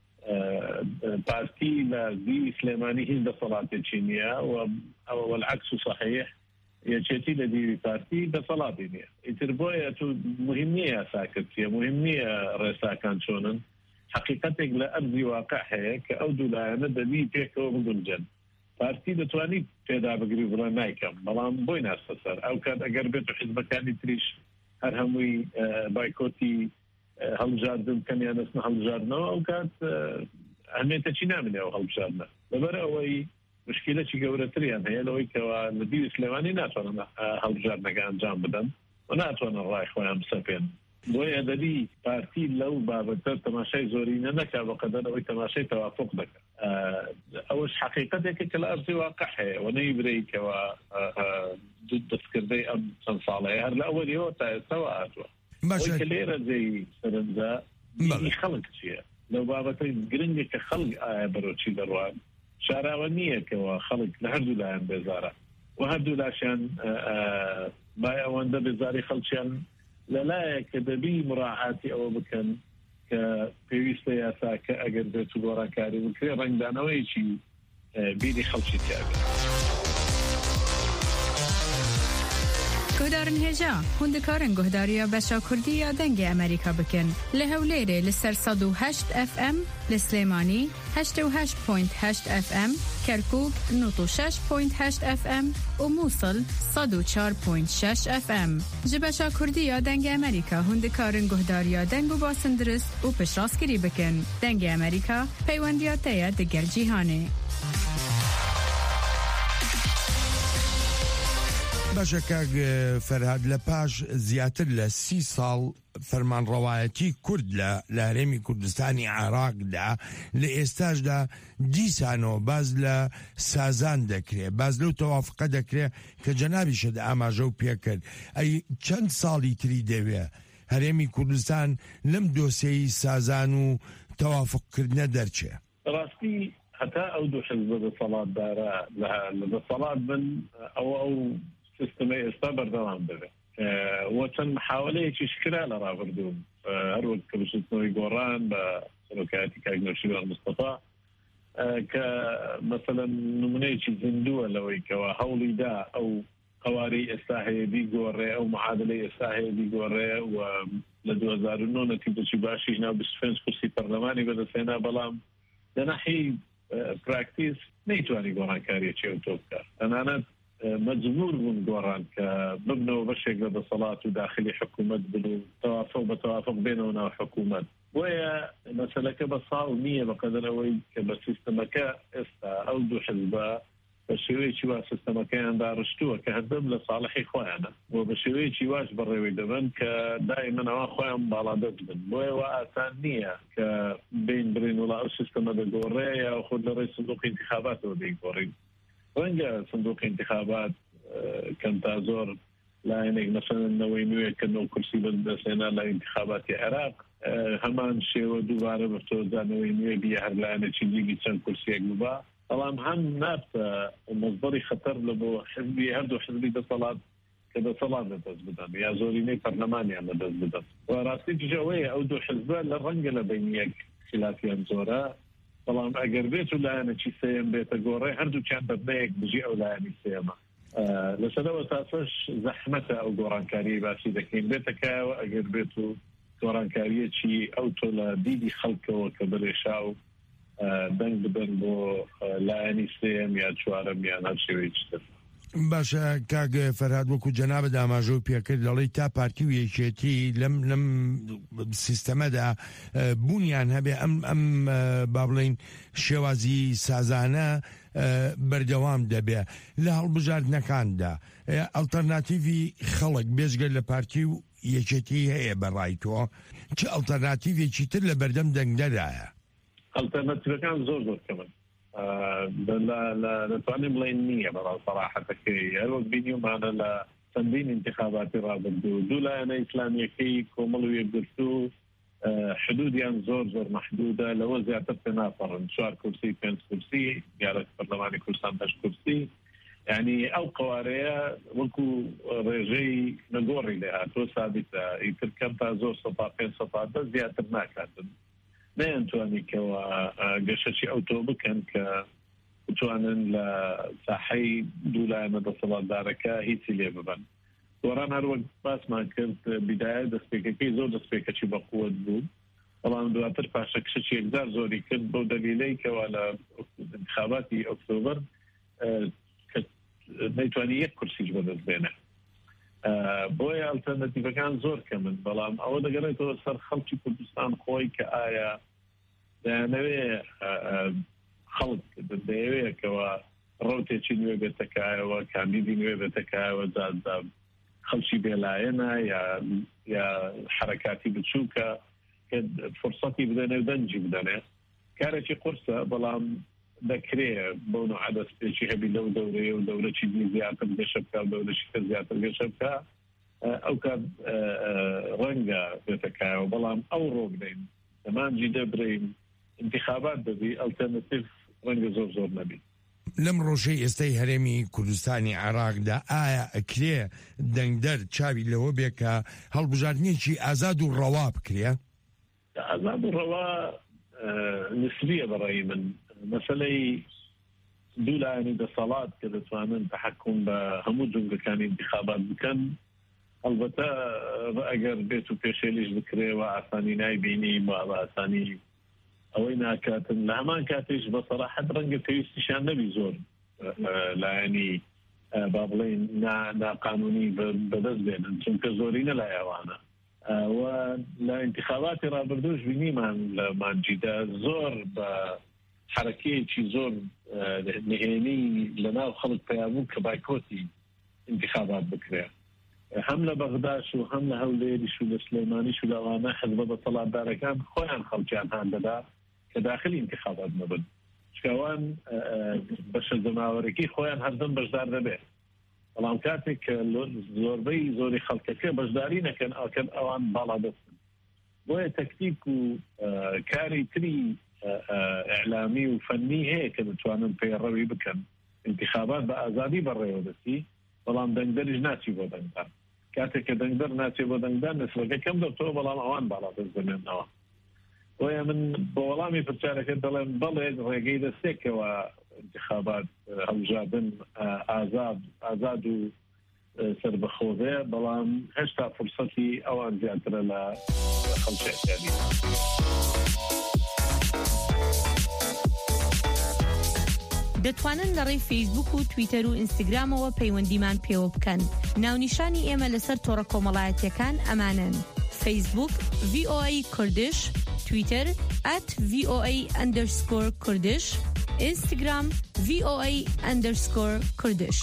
پارتی لە دی سلێمانی هیچ دەسەڵاتێکی نییە و ئەوە والعکس صحیح یەکێتی لە دیوی پارتی دەسەڵاتی نییە ئیتر بۆیە تو مهم نییە یاساکردیە مهم نییە ڕێساکان چۆنن حقیقەتێک لە ئەرزی واقع هەیە کە ئەو دوولایەنە دەبی پێکەوە بگونجن پارتی دەتوانی پێدا بگری بڵێ نایکەم بەڵام بۆی ناستە سەر ئەو کات ئەگەر بێت و حیزبەکانی تریش هەر هەمووی بایکۆتی هەڵبژاردن کەمیان ئەستنە هەڵبژاردنەوە ئەو کات ئەهمێتە چی نامێنێ ئەو هەڵبژاردنە لەبەر ئەوەی مشکلەی گەورەتریان هەیە لەوەی کەوا لە دیوی سلێمانی ناتوانن هەڵبژاردنەکە ئەنجام بدەن و ناتوانن ڕای خۆیان بسەپێن بۆیە دەبی پارتی لەو بابەتە تەماشای زۆرینە نەکا بەقەدەر ئەوەی تەماشای تەوافق دەکات ئەوەش حقیقەتێکە کە لە ئەرزی واقع هەیە و نەیبرێیتەوە دەستکردەی ئەم چەند ساڵەیە هەر لە ئەوەلیەوە تا ئێستاوە هاتووە کە لێرە جێی سەرنجا خەڵک چییە لەو بابەتەی گرنگە کە خەڵک ئایا بەرەوچی دەڕوان شاراوە نییەکەوە خەڵک لە هەردوو لایەن بێزارە و هەردوو لاشیان بای ئەوەندە بێزاری خەڵکیان لەلایە کە دەبی مراعاتی ئەوە بکەن کە پێویستە یاساکە ئەگەر بێت و گۆڕانکاری بکرێ ڕنگدانەوەیکی بیری خەڵکی تیاگە گۆدارن هێژا هوندەکارن گۆهداریە بەشا کوردی یا دەنگی ئەمریکا بکەن لە هەولێرێ لەسەر سەد و هەشت ئەف ئەم لە سلێمانی هەشتە و هەشت پۆینت هەشت ئەف ئەم کەرکووک نۆت و شەش پۆینت هەشت ئەف ئەم و مووسڵ سەد و چوار پۆینت شەش ئەف ئەم ji بەشا کوردی یا دەنگی ئەمریکا هوندەکارن گۆهداریە دەنگ و باسندرست و پشتڕاستگیری بکەن دەنگی ئەمریکا پەیوەندیاتەیە دەگەر جیهانێ باشە کاک فەرهاد لە پاش زیاتر لە سی ساڵ فەرمانڕەوایەتی کورد لە لە هەرێمی کوردستانی عێراقدا لە ئێستاشدا دیسانەوە باز لە سازان دەکرێت، باز لەو تەوافقە دەکرێت کە جەنابیشت ئاماژە و پێکرد. ئەی چەند ساڵی تری دەوێ هەرێمی کوردستان لەم دۆسیەی سازان و تەوافقکردنە دەرچێ؟ ڕاستی هەتا ئەو دوو حزب دەسەڵاتدارە لە دەسەڵات بن ئەو ئەو سیستەمەی ئێستا بەردەوام دەبێت وە چەند محاولەیەکیش کرا لە ڕابردوو هەروەک کەبسوتنەوەی گۆڕان بە سەرۆکایەتی کاک نەوشیروان مستەفا کە مەسەلەن نمونەیەکی زیندووە لەوەی کەوە هەوڵیدا ئەو قوارەی ئێستا هەیە بیگۆڕێ ئەو معادلەی ئێستا هەیە بیگۆڕێ و لە دوو هەزار و نۆ نەتیجەی باشی هێنا بیست و پێنج کورسی پەرلەمانی بەدەستهێنا، بەڵام لەناحی پراکتیس نەیتوانی گۆڕانکاریەکی ئەوتۆ بکات. تەنانەت مجبور بوون گۆڕان کە ببنەوە بەشێک لە دەسەڵات و داخلی حکوومەت بن و تەوافق بە تەوافق بێنەوە ناو حکوومەت. بۆیە مەسەلەکە بە ساڵ نییە بەقەدەر ئەوەی کە بە سیستەمەکە ئێستا ئەو دوو حزبە بە شێوەیەکی وا سیستەمەکەیان داڕشتووە کە هەردەم لە ساڵحی خۆیانە و بە شێوەیەکی واش بەڕێوەی دەبن کە دائیمەن ئەوان خۆیان باڵادەست بن. بۆیە وا ئاسان نییە کە بین برین وڵا ئەو سیستەمە دەگۆڕێ یا خۆ لە ڕێی سندوقی انتخاباتەوە دەیگۆڕین. ڕەنگە سندوقی انتخابات کەم تا زۆر لایەنێک مەسەلەنەوەی نوێ کە نۆ کورسی بەدەستهێنا لە انتخاباتی عێراق هەمان شێوە دووبارە بە تۆزانەوەی نوێ بیە هەر لایەنێکی دیگی چەند کورسێک ببا، بەڵام هەم نابتە مەزبەری خەتەر لە بۆ حزبی هەردوو حزبی دەسەڵات کە دەسەڵات لەدەست بدەن یا زۆرینەی پەرلەمانیان لەدەست بدەن. و ڕاستی جژەوەیە ئەو دوو حزبە لە ڕەنگە لە بینیەک خلافیان زۆرە، بەڵام ئەگەر بێت و لایەنێکی سێم بێتە گۆڕێ هەردووچیان بەبنەیەک بژی ئەو لایەنی سێمە. لەسەرەوە تاسەش زەحمەتە ئەو گۆڕانکاری باسی دەکەین بێتەکایەوە ئەگەر بێت و گۆڕانکاریەکی ئەو تۆ لە دیدی خەڵکەوە کە بەرێشا و دەنگ بدەن بۆ لایەنی سێم یا چوارەم یان هەر شێوەیەکی تر. باشە کاک فەرهاد وەکو جەنابەت ئاماژە و پێکرد دەڵێی تا پارتی و یەکێتی لەم لەم سیستەمەدا بوونیان هەبێ ئەم ئەم با بڵێن شێوازی سازانە بەردەوام دەبێ لە هەڵبژاردنەکاندا. ئەڵتەرناتیڤی خەڵک بێژگەر لە پارتی و یەکێتی هەیە بەڕای تۆ چ ئەڵتەرناتیڤێکی تر لە بەردەم دەنگدەدایە؟ ئەڵتەرناتیڤەکان زۆر زۆر کەمن، دەتوانین بڵێن نییە بەڵام سەراحەتەکەی هەروەک بینیومانە لە چەندین انتخاباتی ڕابردوو دوو لایەنە ئیسلامیەکەی کۆمەڵ و یەکگرتوو حدودیان زۆر زۆر مەحدودە، لەوە زیاتر پێ ناپەڕن، چوار کورسی پێنج کورسی دیارەت پەرلەمانی کوردستان هەشت کورسی، یعنی ئەو قوارەیە وەکو ڕێژەی نەگۆڕی لێ هاتووە سابتە ئیتر کەم تا زۆر سەدا پێنج سەدا زیاتر ناکاتن. نەیانتوانی کەەوە گەشەی ئەوتۆ بکەن کە بتوانن لە ساحەی دوولایەنە دەسەڵاتدارەکە هیچی لێ ببن. گۆڕان هەروەک باسمان کرد بیدایە دەستپێکەکەی زۆر دەستپێکەکی بەقووت بوو، بەڵام دواتر پاشە کشەی یەکجار زۆری کرد بۆ دەلیلەی کەوا لە انتخاباتی ئۆکتۆبەر نەیتوانی یەک کورسیش بەدەست بێنێ. بۆیە ئەڵتەرنەتیڤەکان زۆر کەمن، بەڵام ئەوە دەگەڕێتەوە سەر خەڵکی کوردستان خۆی کە ئایا دەیانەوێ خەڵک دەیەوێتەوە ڕوتێکی نوێ بێتەکایەوە کاندیدی نوێ بێتەکایەوە جاداب خەڵکی بێلایەنە یا یا حرەکاتی بچووکە کە فرسەتی بدەنێ و دەنجی بدەنێ کارێکی قورسە، بەڵام دەکرێت بۆ نوع دەستپێکی هەبی لەو دەورەیە و دەورەی زیاتر گەشە بکە و دەورەشی کە زیاتر گەشە بکە ئەو کات ڕەنگە بێتەکایەوە، بەڵام ئەو ڕۆبنین دەمانجی دەبرین انتخابات دەبی ئەلتەرنەتیڤ ڕەنگە زۆر زۆر نەبی. لەم ڕۆژەی ئێستای هەرێمی کوردستانی عێراقدا ئایا ئەکرێ دەنگدەر چاوی لەوە بێ کە هەڵبژاردنێکی ئازاد و ڕەوا بکرێ؟ ئازاد و ڕەوا نسبیە بەڕێی من. مەسەلەی دوو لایەنی دەسەڵات کە دەتوانن تەحەکوم بە هەموو جونگەکانی انتخابات بکەن، ئەلبەتە ئەگەر بێت و پێشێلیش بکرێەوە ئاسانی نایبینی بە ئاسانی ئەوەی ناکاتن. لە هەمان کاتێش بە سەراحەت ڕەنگە پێویستیشان نەبی زۆر لایەنی با بڵێن ناقانونی بەدەست بێنن، چونکە زۆرینە لای ئەوانە. و لە انتخاباتی ڕابردووش بینیمان لە مانجیدا زۆر بە حرەکەیەکی زۆر نهێنی لەناو خەڵک پێیابوو کە بایکۆتی انتخابات بکرێ هەم لە بەغداش و هەم لە هەولێریش و لە سلەیمانیش و لەوانە حزب دەسەڵاتدارەکان خۆیان خەڵکیان هەان دەدا کە داخلی انتخابات نەبن چکەوان بەشە زەماوەرەکەی خۆیان هەردەم بەشدار دەبێت بەڵام کاتێک کە زۆربەی زۆری خەڵکەکە بەشداری نەکەن ئەکەن ئەوان باڵا دەستن بۆیە تەکتیک و کاری تری ئیعلامی و فەنی هەیە کە دەتوانن پەیڕەوی بکەن انتخابات بە ئازادی بەڕێوە دەچی بەڵام دەنگدەریش ناچی بۆ دەنگدان کاتێک کە دەنگدەر ناچێ بۆ دەنگدان نسبەکە کەم دەبتەوە بەڵام ئەوان باڵا دەست دەمێنەوە بۆیە من بە وەڵامی پرسیارەکە دەڵێن بەڵێ ڕێگەی دەستێکەوە انتخابات هەڵژادن ئازاد ئازاد و سربەخۆبێ بەڵام هێشتا فرسەتی ئەوان زیاترە لە خەڵکی ئەسیادی دەتوانن لە ڕێی فەیسبوک و تویتەر و ئینستاگرامەوە پەیوەندیمان پێوە بکەن ناونیشانی ئێمە لەسەر تۆڕە کۆمەڵایەتیەکان ئەمانن فەیسبوک ڤی ئۆ ئەی کوردش تویتر ئەت ڤی ئۆ ئەی ئەندەرسکۆر کوردش ئینستاگرام ڤی ئۆ ئەی ئەندەرسکۆر کوردش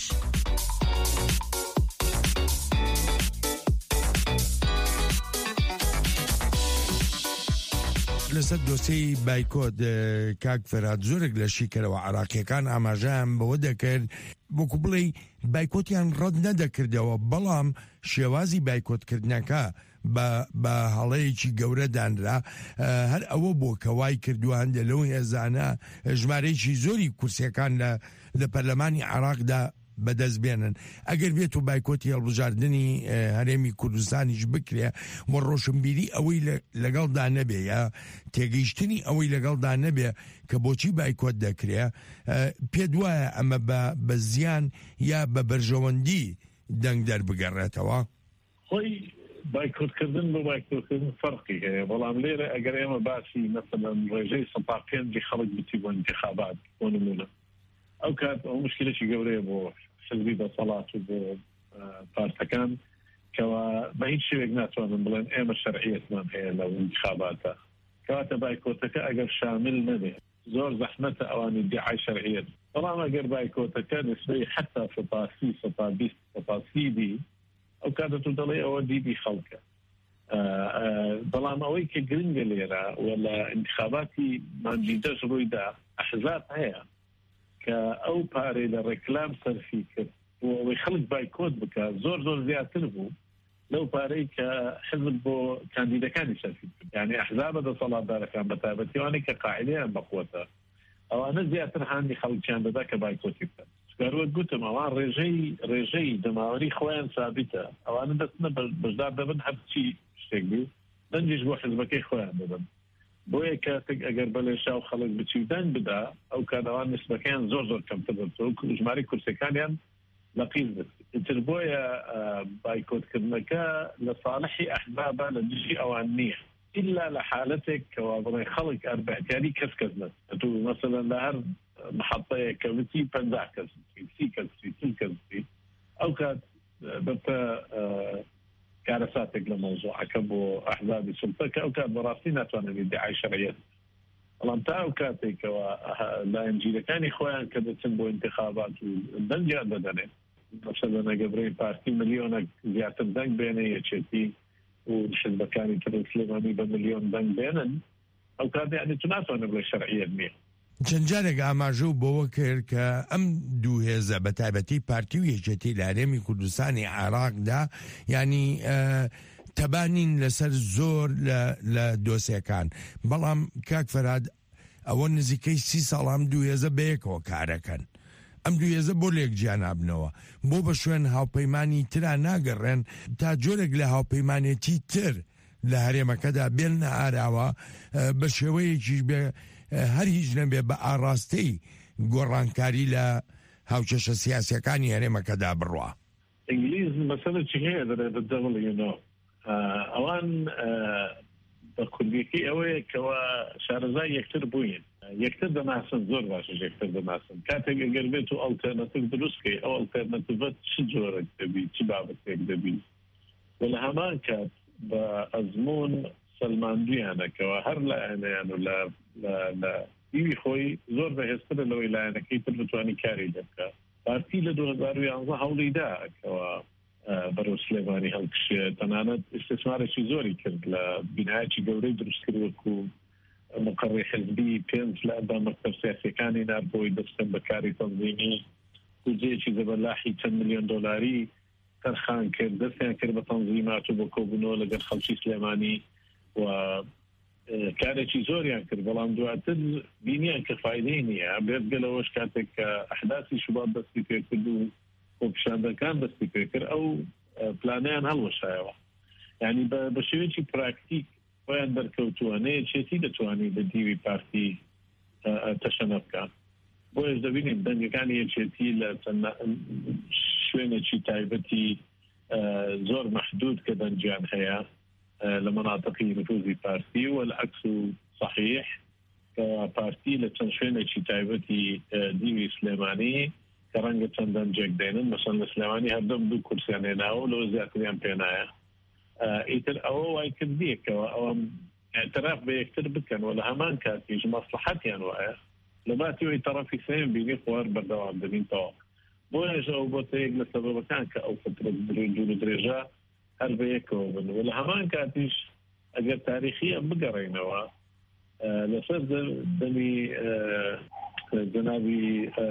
لەسەر دۆسەی بایکۆت کاک فەرهاد زۆرێک لە شیکەرەوە عراقیەکان ئاماژەیان بەوە دەکرد وەکو بڵێ بایکۆتیان ڕەت نەدەکردەوە بەڵام شێوازی بایکۆتکردنەکە بە هەڵەیەکی گەورە دانرا هەر ئەوە بۆ کەوای کردووە هەندە لەو هێزانە ژمارەیەکی زۆری کورسیەکان لە پەرلەمانی عراقدا بەدەست بێنن ئەگەر بێت و بایکۆتی هەڵبژاردننی هەرێمی کوردستانیش بکرێ وە ڕۆشنبیری ئەوەی لەگەڵدا نەبێ یا تێگەیشتنی ئەوەی لەگەڵدا نەبێ کە بۆچی بایکۆت دەکرێ پێ دوایە ئەمە بە زیان یا بە بەرژەوەندی دەنگ دەربگەڕێتەوە خۆی بایکۆتکردن بۆ بایکۆتکردن فەرقی هەیە بەڵام لێرە ئەگەر ئێمە باسی مەسەلەن ڕێژەی سەپا پێنجی خەڵک بچی بۆ انتخابات بۆ نمونە ئەو کات ئەو مشکلێکی گەورەیە بۆ حزبی دەسەڵات و بۆ پارتەکان کەوا بە هیچ شێوێک ناتوانن بڵێن ئێمە شەرعیەتمان هەیە لەو انتخاباتە کەواتە بایکۆتەکە ئەگەر شامل نەبێت زۆر زەحمەتە ئەوانی دیعای شەرعیەت بەڵام ئەگەر بایکۆتەکە نسبەی حتا سەپا سی سەپا بیست سەپا سی بی ئەو کاتە تو دەڵێ ئەوە دیدی خەڵکە بەڵام ئەوەی کە گرنگە لێرە و لە انتخاباتی مانجیدەش ڕوویدا ئەحزاب هەیە کە ئەو پارەی لە ڕێکلام سەرفی کرد بۆ ئەوەی خەڵک بایکۆت بکە زۆر زۆر زیاتر بوو لەو پارەی کە حزب بۆ کاندیدەکانی سەرفی کرد یعنی ئەحزابە دەسەڵاتدارەکان بە تایبەتیوانی کە قاعدەیان بەقوتە ئەوانە زیاتر هاندی خەڵکیان دەدا کە بایکۆتی بکەن گەروت گوتم ئەوان ڕێژەی ڕێژەی دەماوەری خۆیان سابتە ئەوانە دەستنە بەشدار دەبن هەرچی شتێک بوو دەنجیش بۆ حزبەکەی خۆیان دەبن بۆیە کاتێک ئەگەر بەلێ شاو خەڵک بچی و دەنگ بدا ئەو کاتەوان نسبەکەیان زۆر زۆر کەمتر دەبێت ژمارەی کورسەکانیان لە قیز ئتر بۆیە بایکۆتکردنەکە لە صالحی ئەحزابە لە دژی ئەوان نییە إلا لە حالەتێک کەوا بڵێ خەڵک ئەربەعتیاری کەس کەس نەت تو مەسەلەن لە هەر محطەیە کەوتی پەنجا کەس سی کەس سی کەس ئەو کات بەتە کارەساتێک لە مەوزوعەکە بۆ ئەحزابی سوڵتە کە ئەو کات بەڕاستی ناتوانێت دیعای شەرعیەت بەڵام تا ئەو کاتێکەوە لایەنگیرەکانی خۆیان کە دەچن بۆ انتخابات و دەنگیان دەدەنێت مەسەلەن ئەگە بڕێ پارتی ملیۆنێک زیاتر دەنگ بێنێ یەکێتی و حزبەکانی تر سلێمانی بە ملیۆن دەنگ بێنن ئەو کات یعنی تو ناتوانێت بڵێ شەرعیەت نییە چەند جارێک ئاماژە و بەوە کرد کە ئەم دوو هێزە بە تایبەتی پارتی و یەکێتی لە هەرێمی کوردستانی عێراقدا ینی تەبانین لەسەر زۆر لە دۆسیەکان بەڵام کاک فەرهاد ئەوە نزیکەی سی ساڵام دوو هێزە بەیەکەوە کارەکەن ئەم دوو هێزە بۆ لێک جیانابنەوە بۆ بە شوێن هاوپەیمانی ترا ناگەڕێن تا جۆرێک لە هاوپەیمانێتی تر لە هەرێمەکەدا بێنە ئاراوە بە شێوەیەکیش بێ هەر هیچ نەبێ بە ئاڕاستەی گۆڕانکاری لە هاوچەشە سیاسیەکانی هەرێمەکەدا بڕوە ئینگلیز مەسەلە چی هەیە دەرێ دەڵێنەوە ئەوان بە کوردیەکەی ئەوەیە کەوا شارەزای یەکتر بووین یەکتر دەناسن زۆر باشە یەکتر دەناسن کاتێک ئەگەر بێت و ئەڵتەرنەتیڤ دروستکەی ئەو ئەڵتەرنەتیڤەت چ جۆرەك دەبی چ بابەتێک دەبی و لە هەمان کات بە ئەزمون سەلماندویانەکەوە هەر لایەنەیان و لە دیوی خۆی زۆر بەهێزترە لەوەی لایەنەکەی تر بتوانی کاری دەبکات پارتی لە دو هەزار و یانزە هەوڵی دا کەەوە بەرەو سلێمانی هەڵکش تەنانەت استثمارێکی زۆری کرد لە بینایەکی گەورەی دروستکردوەک و مقڕی حزبی پێنج لە ئەندا مەکتەب سیاسیەکانی ناربۆی دەستن بەکاری تەنزیمی بودجەیەکی زەبەلاحی چەند ملیۆن دۆلاری تەرخان کرد دەستیان کرد بە تەنزیمات و بە کۆبوونەوە لەگەڵ خەڵکی سلێمانی و کارێکی زۆریان کرد بەڵام دواتر بینیان کە فایدەی نییە بێت گەلەوەش کاتێک کە ئەحداثی شوبات دەستی پێ کرد و خۆپیشاندەکان دەستی پێ کرد ئەو پلانیان هەڵوەشایەوە یعنی بە شێوەیەکی پراکتیک خۆیان دەرکەوتووە نەیەکێتی دەتوانێت بە دیوی پارتی تەشەنە بکات بۆیش دەبینیم دەنگەکانی یەکێتی لە شوێنێکی تایبەتی زۆر مەحدود کە دەنجیان هەیە لە مناطقی نفوذی پارتی والعکس صحیح کە پارتی لە چەند شوێنێکی تایبەتی دیوی سلێمانی کە ڕەنگە چەند دەنجێک دێنن مەسەڵەن لە سلێمانی هەردەم دوو کورسیان هێناوە لەوە زیاتریان پێ نایە ئیتر ئەوە وای کردیەکەوە ئەوەم اعتراف بە یەکتر بکەن و لە هەمان کاتیش مەسلحەتیان وایە لە باتیەوەی تەڕەفی سێم بینی خوار بەردەوام دەبینەوە بۆیش ئەو بۆتە یەک لە سەبەبەکان کە ئەو فترە دوور و درێژە هەر بە یەکەوە بن و لە هەمان کاتیش ئەگەر تاریخی ئەم بگەڕێنەوە لەسەر دەمی جەنابی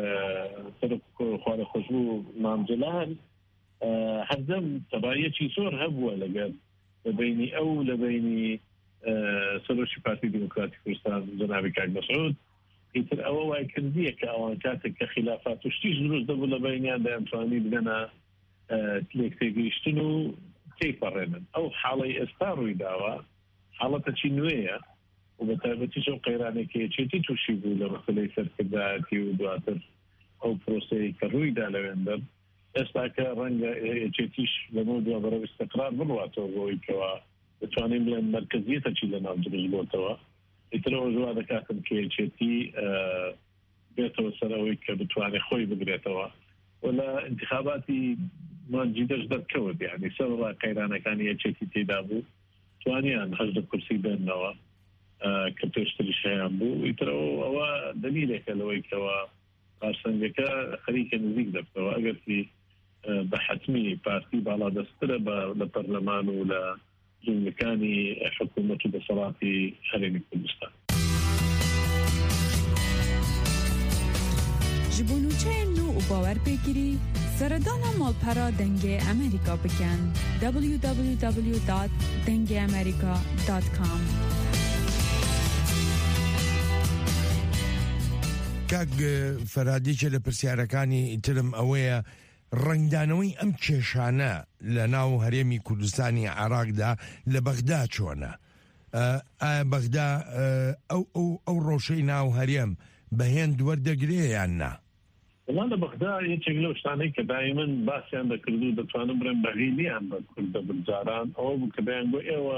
خوارە خۆشبوو مامجلال هەردەم تەبایەکی زۆر هەبووە لەگەر لە بینی ئەو لە بینی سەرۆکی پارتی دیموکراتی کوردستان جەنابی کاک مەسعود ئیتر ئەوە وای کردیە کە ئەوان کاتێک کە خلافات و شتیش دروست دەبوو لە بینیان دەیانتوانی بگەنە لێک تێگەیشتن و تێپەڕێنن ئەو حاڵەی ئێستا ڕووی داوە حاڵەتەکی نوێیە و بە تایبەتیش ئەو قەیرانێکی یەکێتی تووشی بوو لە مەسەلەی سەرکردایەتی و دواتر ئەو پرۆسەی کە ڕوویدا لەوێندەر ئێستا کە ڕەنگە یەکێتیش لەمە دووە بەرەو استقرار بڕواتەوە بۆی کەەوە دەتوانین بڵێن مەرکەزیەتەکی لەناو دروست بۆتەوە ئیترەوە ژوا دەکاتن کە یەکێتی بێتەوە سەرەوەی کە بتوانێت خۆی بگرێتەوە و لە انتخاباتی مانجیدەش دەرکەوت یعنی سەرڕا قەیرانەکانی یەکێتی تێدا بوو توانیان هەژدە کورسی بێننەوە کە پێشتریش هەیان بوو ئیترەوە ئەوە دلیلێکە لەوەی کەەوە پارسەنگەکە خەریکە نزیک دەبتەوە ئەگەری بە حتمی پارتی باڵا دەسترە لە پەرلەمان و لە جملەکانی حکوومەت و دەسەڵاتی هەرێمی کوردستان ji bo nûçeyên nû û bawer pêkirî seredana malpera dengê Amerîka bikin w w w dot dengê amerika dot com کاک فەرادیچە لە پرسیارەکانی ترم ئەوەیە ڕنگدانەوەی ئەم کێشانە لە ناو هەرێمی کوردستانی عێراقدا لە بەغدا چۆنە ئایا بەغدا ئەو ڕۆژەی ناو هەرێم بەهێند وەردەگرێ یان نا وڵا لە بەغدا یەکێک لەو شتانەی کە دایمەن باسییان دەکرد و دەتوانم بڕێن بەغیلیان بە کوردە بجاران ئەوە بوو کە دەیان بۆ ئێوە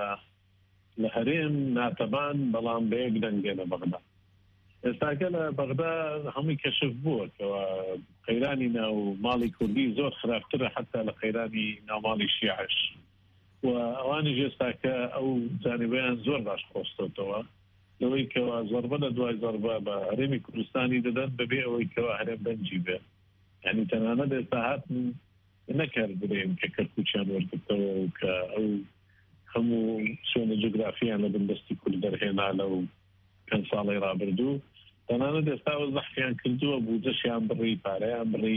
لە هەرێم ناتەبان بەڵام بەیەک دەنگێنە بەغدا ئێستاکە لە بەغدا هەمووی کەشف بووە کەەوە قەیرانی ناو ماڵی کوردی زۆر خراپترە حتا لە قەیرانی ناوماڵی شیعش و ئەوانی ئێستاکە ئەو جانبیان زۆر باش خۆستۆتەوە لەوەی کەەوە زۆربە لە دوای زۆربە بە هەرێمی کوردستانی دەدەن بەبێ ئەوەی کەەوە هەرێم بەنجی بێ یعنی تەنانەت ئێستا هاتن نەکرد برێن کە کەرکوچیان وەرگرتەوە و کە ئەو هەموو شوێنە جوگرافیان لە بندستی کورد دەرهێنا لەو پێنج ساڵی ڕابردوو تەنانەت ئێستاوە زەحفیان کردووە بودجەشیان بڕی پارەیان بڕی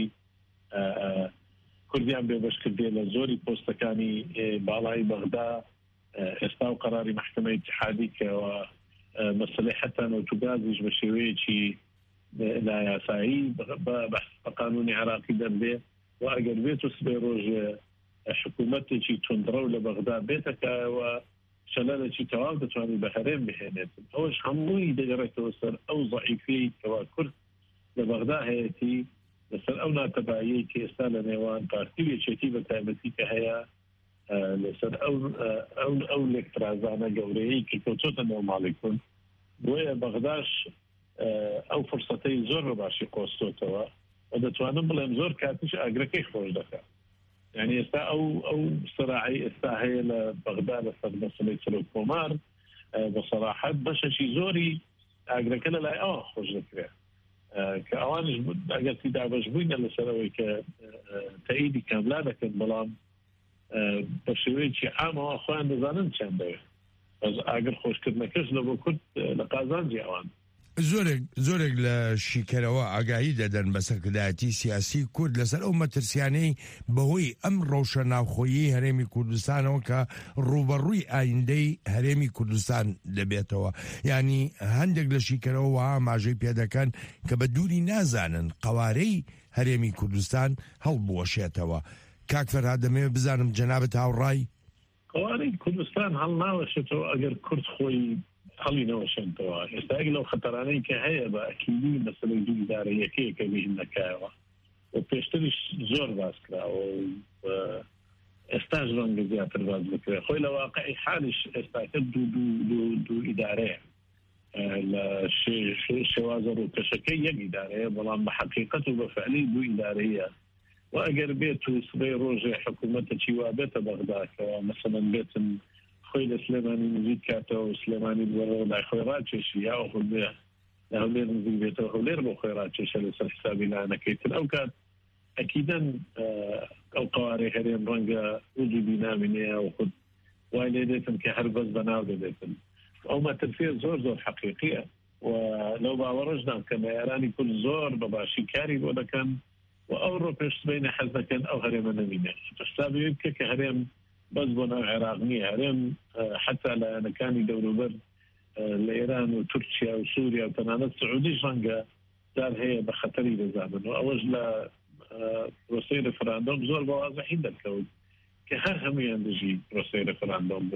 کوردیان بێبەشکردێ لە زۆری پۆستەکانی باڵای بەغدا ئێستا و قەراری محکمەی اتحادی کەەوە مەسلەی حتا نەوتوگازیش بە شێوەیەکی نایاسایی بە قانونی عێراقی دەبێ و ئەگەر بێت و سبێ ڕۆژ حکوومەتێکی توندڕە و لە بەغدا بێتەکەوە شەلەلێکی تەواو دەتوانێت بە هەرێم بهێنێت ئەوش هەمووی دەگەڕێتەوە سەر ئەو ضعیفەی کەوا کورد لە بەغدا هەیەتی لەسەر ئەو ناتەباییەی کە ئێستا لە نێوان پارتی و یەکێتی بە تایبەتی کە هەیە لەسەر ئەو لێکترازانە گەورەیەی کە کەوتۆتە نێو ماڵی کورد بۆیە بەغداش ئەو فرسەتەی زۆر بەباشی قۆستۆتەوە و دەتوانم بڵێم زۆر کاتیش ئاگرەکەی خۆش دەکات يعني ئێستا ئەو ئەو سراعی ئێستا هەیە لە بەغدا لەسەر مەسەلەی سەرۆک کۆمار بەسەراحەت بەشەشی زۆری ئاگرەکە لە لای ئەوە خۆش دەکرێت كأوانش أجلتي دعوش بوينا لسروي كتأييدي كاملة لكن بلام بشوية شيء عام وأخوان نزانن شان بس أجر خوش كنا كسل وكنت لقازان جوان زۆرێک زۆرێک لە شیکەرەوە ئاگاهی دەدەن بە سەرکردایەتی سیاسی کورد لەسەر ئەو مەترسیانەی بەهۆی ئەم ڕەوشە ناوخۆیی هەرێمی کوردستانەوە کە ڕوبەڕووی ئایندەی هەرێمی کوردستان دەبێتەوە. ینی هەندێک لە شیکەرەوە وها ماژەی پێدەکەن کە بە دووری نازانن قەوارەی هەرێمی کوردستان هەڵبوەشێتەوە. کاک فەرهاد دەمەوێت بزانم جەنابەت هاوڕای قەوارەی کوردستان هەڵ ناوەشێتەوە ئەگەر کورد خۆی هەڵی نەوەشێنەوە. ئێستا لەو خەتەرانەی کە هەیە بە ئەکیدی مەسەلەی دوو ئیدارەیەکەیە کە بیر نەکایەوە و پێشتریش زۆر باس کراوە و ئێستاش ڕەنگە زیاتر باز بکرێت. خۆی لە واقعی حالیش ئێستاکە دوو ئیدارەیە لە شێوازە ڕووکەشەکەی یەک ئیدارەیە بەڵام بە حەقیقەت و بە فعلی دوو ئیدارەیە و ئەگەر بێت و سبەی ڕۆژێ حکوومەتە چی وا بێتە بەغداکەوە مەسەلەن بێتن خۆی لە سلێمانی نزیک کاتەوە و سلێمانی بوەرەوە لای خۆی ڕاکێشی یا خۆ لە هەولێر نزیک بێتەوە هەولێر بۆ خۆی ڕاکێشە لەسەر حسابی لایەنەکەیتر ئەو کات ئەکیدەن ئەو قەوارەی هەرێم ڕەنگە وجودی نامینەیە و خود وای لێ دێتن کە هەر بەس بەناو دەبێتن. ئەو مەترسیە زۆر زۆر حەقیقیە و لەو باوەڕەشدان کە مەیارانی کورد زۆر بە باشی کاری بۆ دەکەن و ئەو ڕۆ پێشبینە حەز دەکەن ئەو هەرێمە نەمینێ. حسابی بکە کە هەرێم بس بنا عراقني هرم حتى لانكاني دولوبر لإيران وتركيا وسوريا وتنانات السعودية شنقة دار هي بخطري لزامن وأوج لا روسيا رفراندوم زور بواضحين الكون كهر هم يندجي روسيا رفراندوم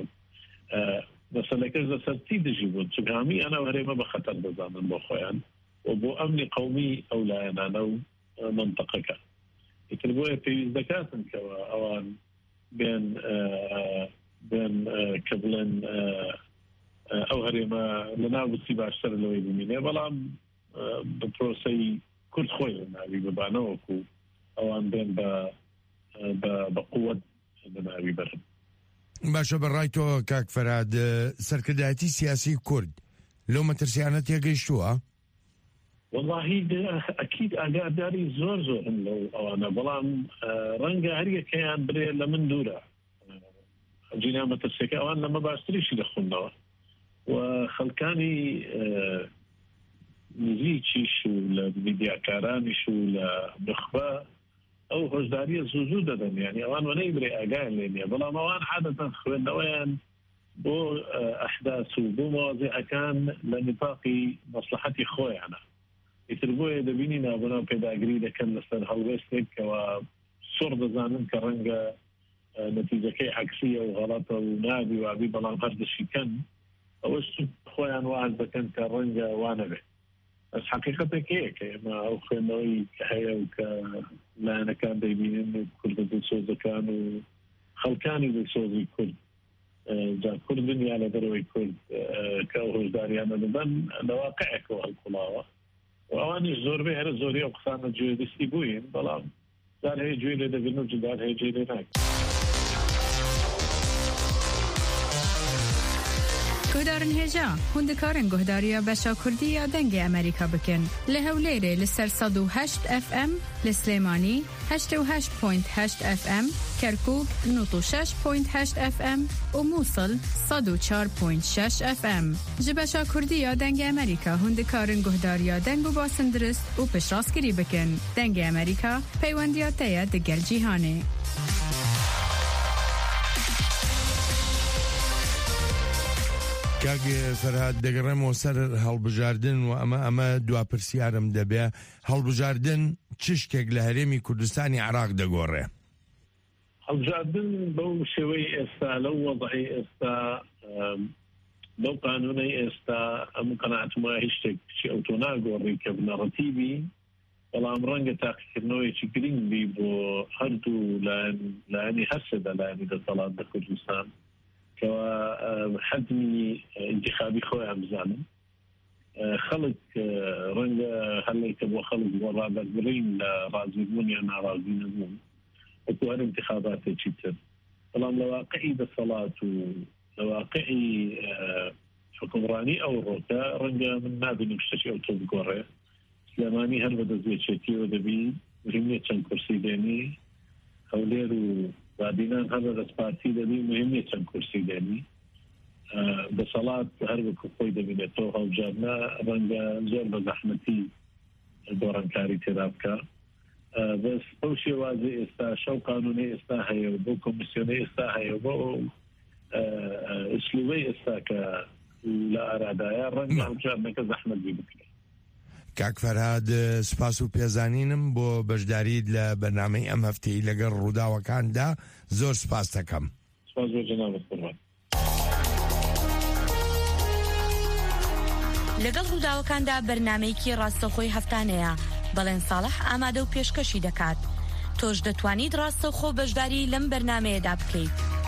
مثلا كذا سرتي دجيبون سبحاني أنا وهريما بخطر لزامن بخوان وبو أمني قومي أو لا أنا نو منطقة يتربوها في زكاة كوا أوان بين آه بين آه كبلن آه او هريما لنا بسي باشتر لو يبيني بلام آه ببروسي كل خوي نبي ببانوكو او ان بين ب بقوه نبي برد باشا برايتو كاك فراد سركداتي سياسي كرد لو ما ترسيانات يقيشتوها والله اكيد اقا داري زور زور لو انا بلام رنگا هريا كيان بري لمن دورا جينا متسكا وانا ما باستريش يدخلنا وخلكاني نزيتشي شو لميديا كاراني شو لبخبا او هجدارية زوزودة يعني اوان ونيبري اقان لينيا بلام اوان عادة خوين وين بو احداث وبو مواضيع كان لنطاقي مصلحتي خوي انا يتربوه دبيني نابنا بيداغري لكن لسر هالوستك وصور دزانن كرنجة نتيجة كي عكسية وغلطة ونابي وعبي بلان غرد الشيكن اوش خويا واحد بكن كرنجة وانا به بس حقيقة كي ما او خوينوي كهيا وك لا انا كان دايبين كل دول سوزة كانوا خلكاني دول سوزي كل جا كل دنيا على دروي كل كوهوش داري انا لبن لواقعك والقلاوة وأواني زور به هر زوري أقسام الجوي دستيبوين بلام دار هي جوي لده بنوج دار هي جوي لناك گهدارن هجا هندکارن گهداریا بشا کردی یا دنگ امریکا بکن لهولیره لسر صد و هشت اف ام لسلیمانی هشت و هشت پوینت هشت اف ام کرکوک نوت و شش پوینت هشت اف ام و موصل صد و چار پوینت شش اف ام جبشا کردی یا دنگ امریکا هندکارن گهداریا دنگ و باسندرست و پشراسکری بکن دنگ امریکا پیوندیاتیا دگل جیهانه کاک فەرهاد دەگەڕێمەوە سەر هەڵبژاردن و ئەمە ئەمە دوا پرسیارم دەبێ هەڵبژاردن چ شتێک لە هەرێمی کوردستانی عراق دەگۆڕێ؟ هەڵبژاردن بەو شێوەی ئێستا لەو وەضعی ئێستا بەو قانونەی ئێستا ئەم قەناعەتمە هیچ شتێک ئەو تۆ ناگۆڕی کە بنەڕەتیبی بەڵام ڕەنگە تاقیکردنەوەیکی گرنگ بی بۆ هەردوو لایەنی هەر سێدا لایەنی دەسەڵات لە کوردستان حجمي انتخابي خويا بزانم خلق رنجة هلا تبغى خلق ورابع برين رازي بوني أنا رازي نزوم وكوان انتخابات تشتر طالما لواقعي بالصلاة ولواقعي حكمراني أو روتا رنجة من نادي نمشتشي أو تبقوري سلێمانی هەر بە دەستێچێتیەوە دەبی مهمێ چەند کورسی دێنی هەولێر و بادینان هەر بە دەستپارتی دەبی مهمێ چەند کورسی دێنی دەسەڵات هەر بە خۆی دەبینێتەوە هەڵبژارنا ڕەنگە زۆر بە زەحمەتی دۆڕانکاری تێدا بکە بەس ئەو شێوازە ئێستا شەو قانونی ئێستا هەیە و بۆ کۆمیسیۆنەی ئێستا هەیە بۆ ئسلوبەی ئێستا کە لە ئارادایە ڕەنگە هەڵبژارنەکە زەحمەت بکرێت. کاک فەرهاد سپاس و پێزانینم بۆ بەشداریت لە بەرنامەی ئەم هەفتەی لەگەڵ ڕووداوەکاندا زۆر سپاس دەکەم. سپاس بۆ جەنابەت قوربان. لەگەڵ ڕووداوەکاندا بەرنامەیەکی ڕاستەخۆی هەفتانەیە بەڵێن ساڵح ئامادە و پێشکەشی دەکات. تۆش دەتوانیت ڕاستەخۆ بەشداری لەم بەرنامەیەدا بکەیت.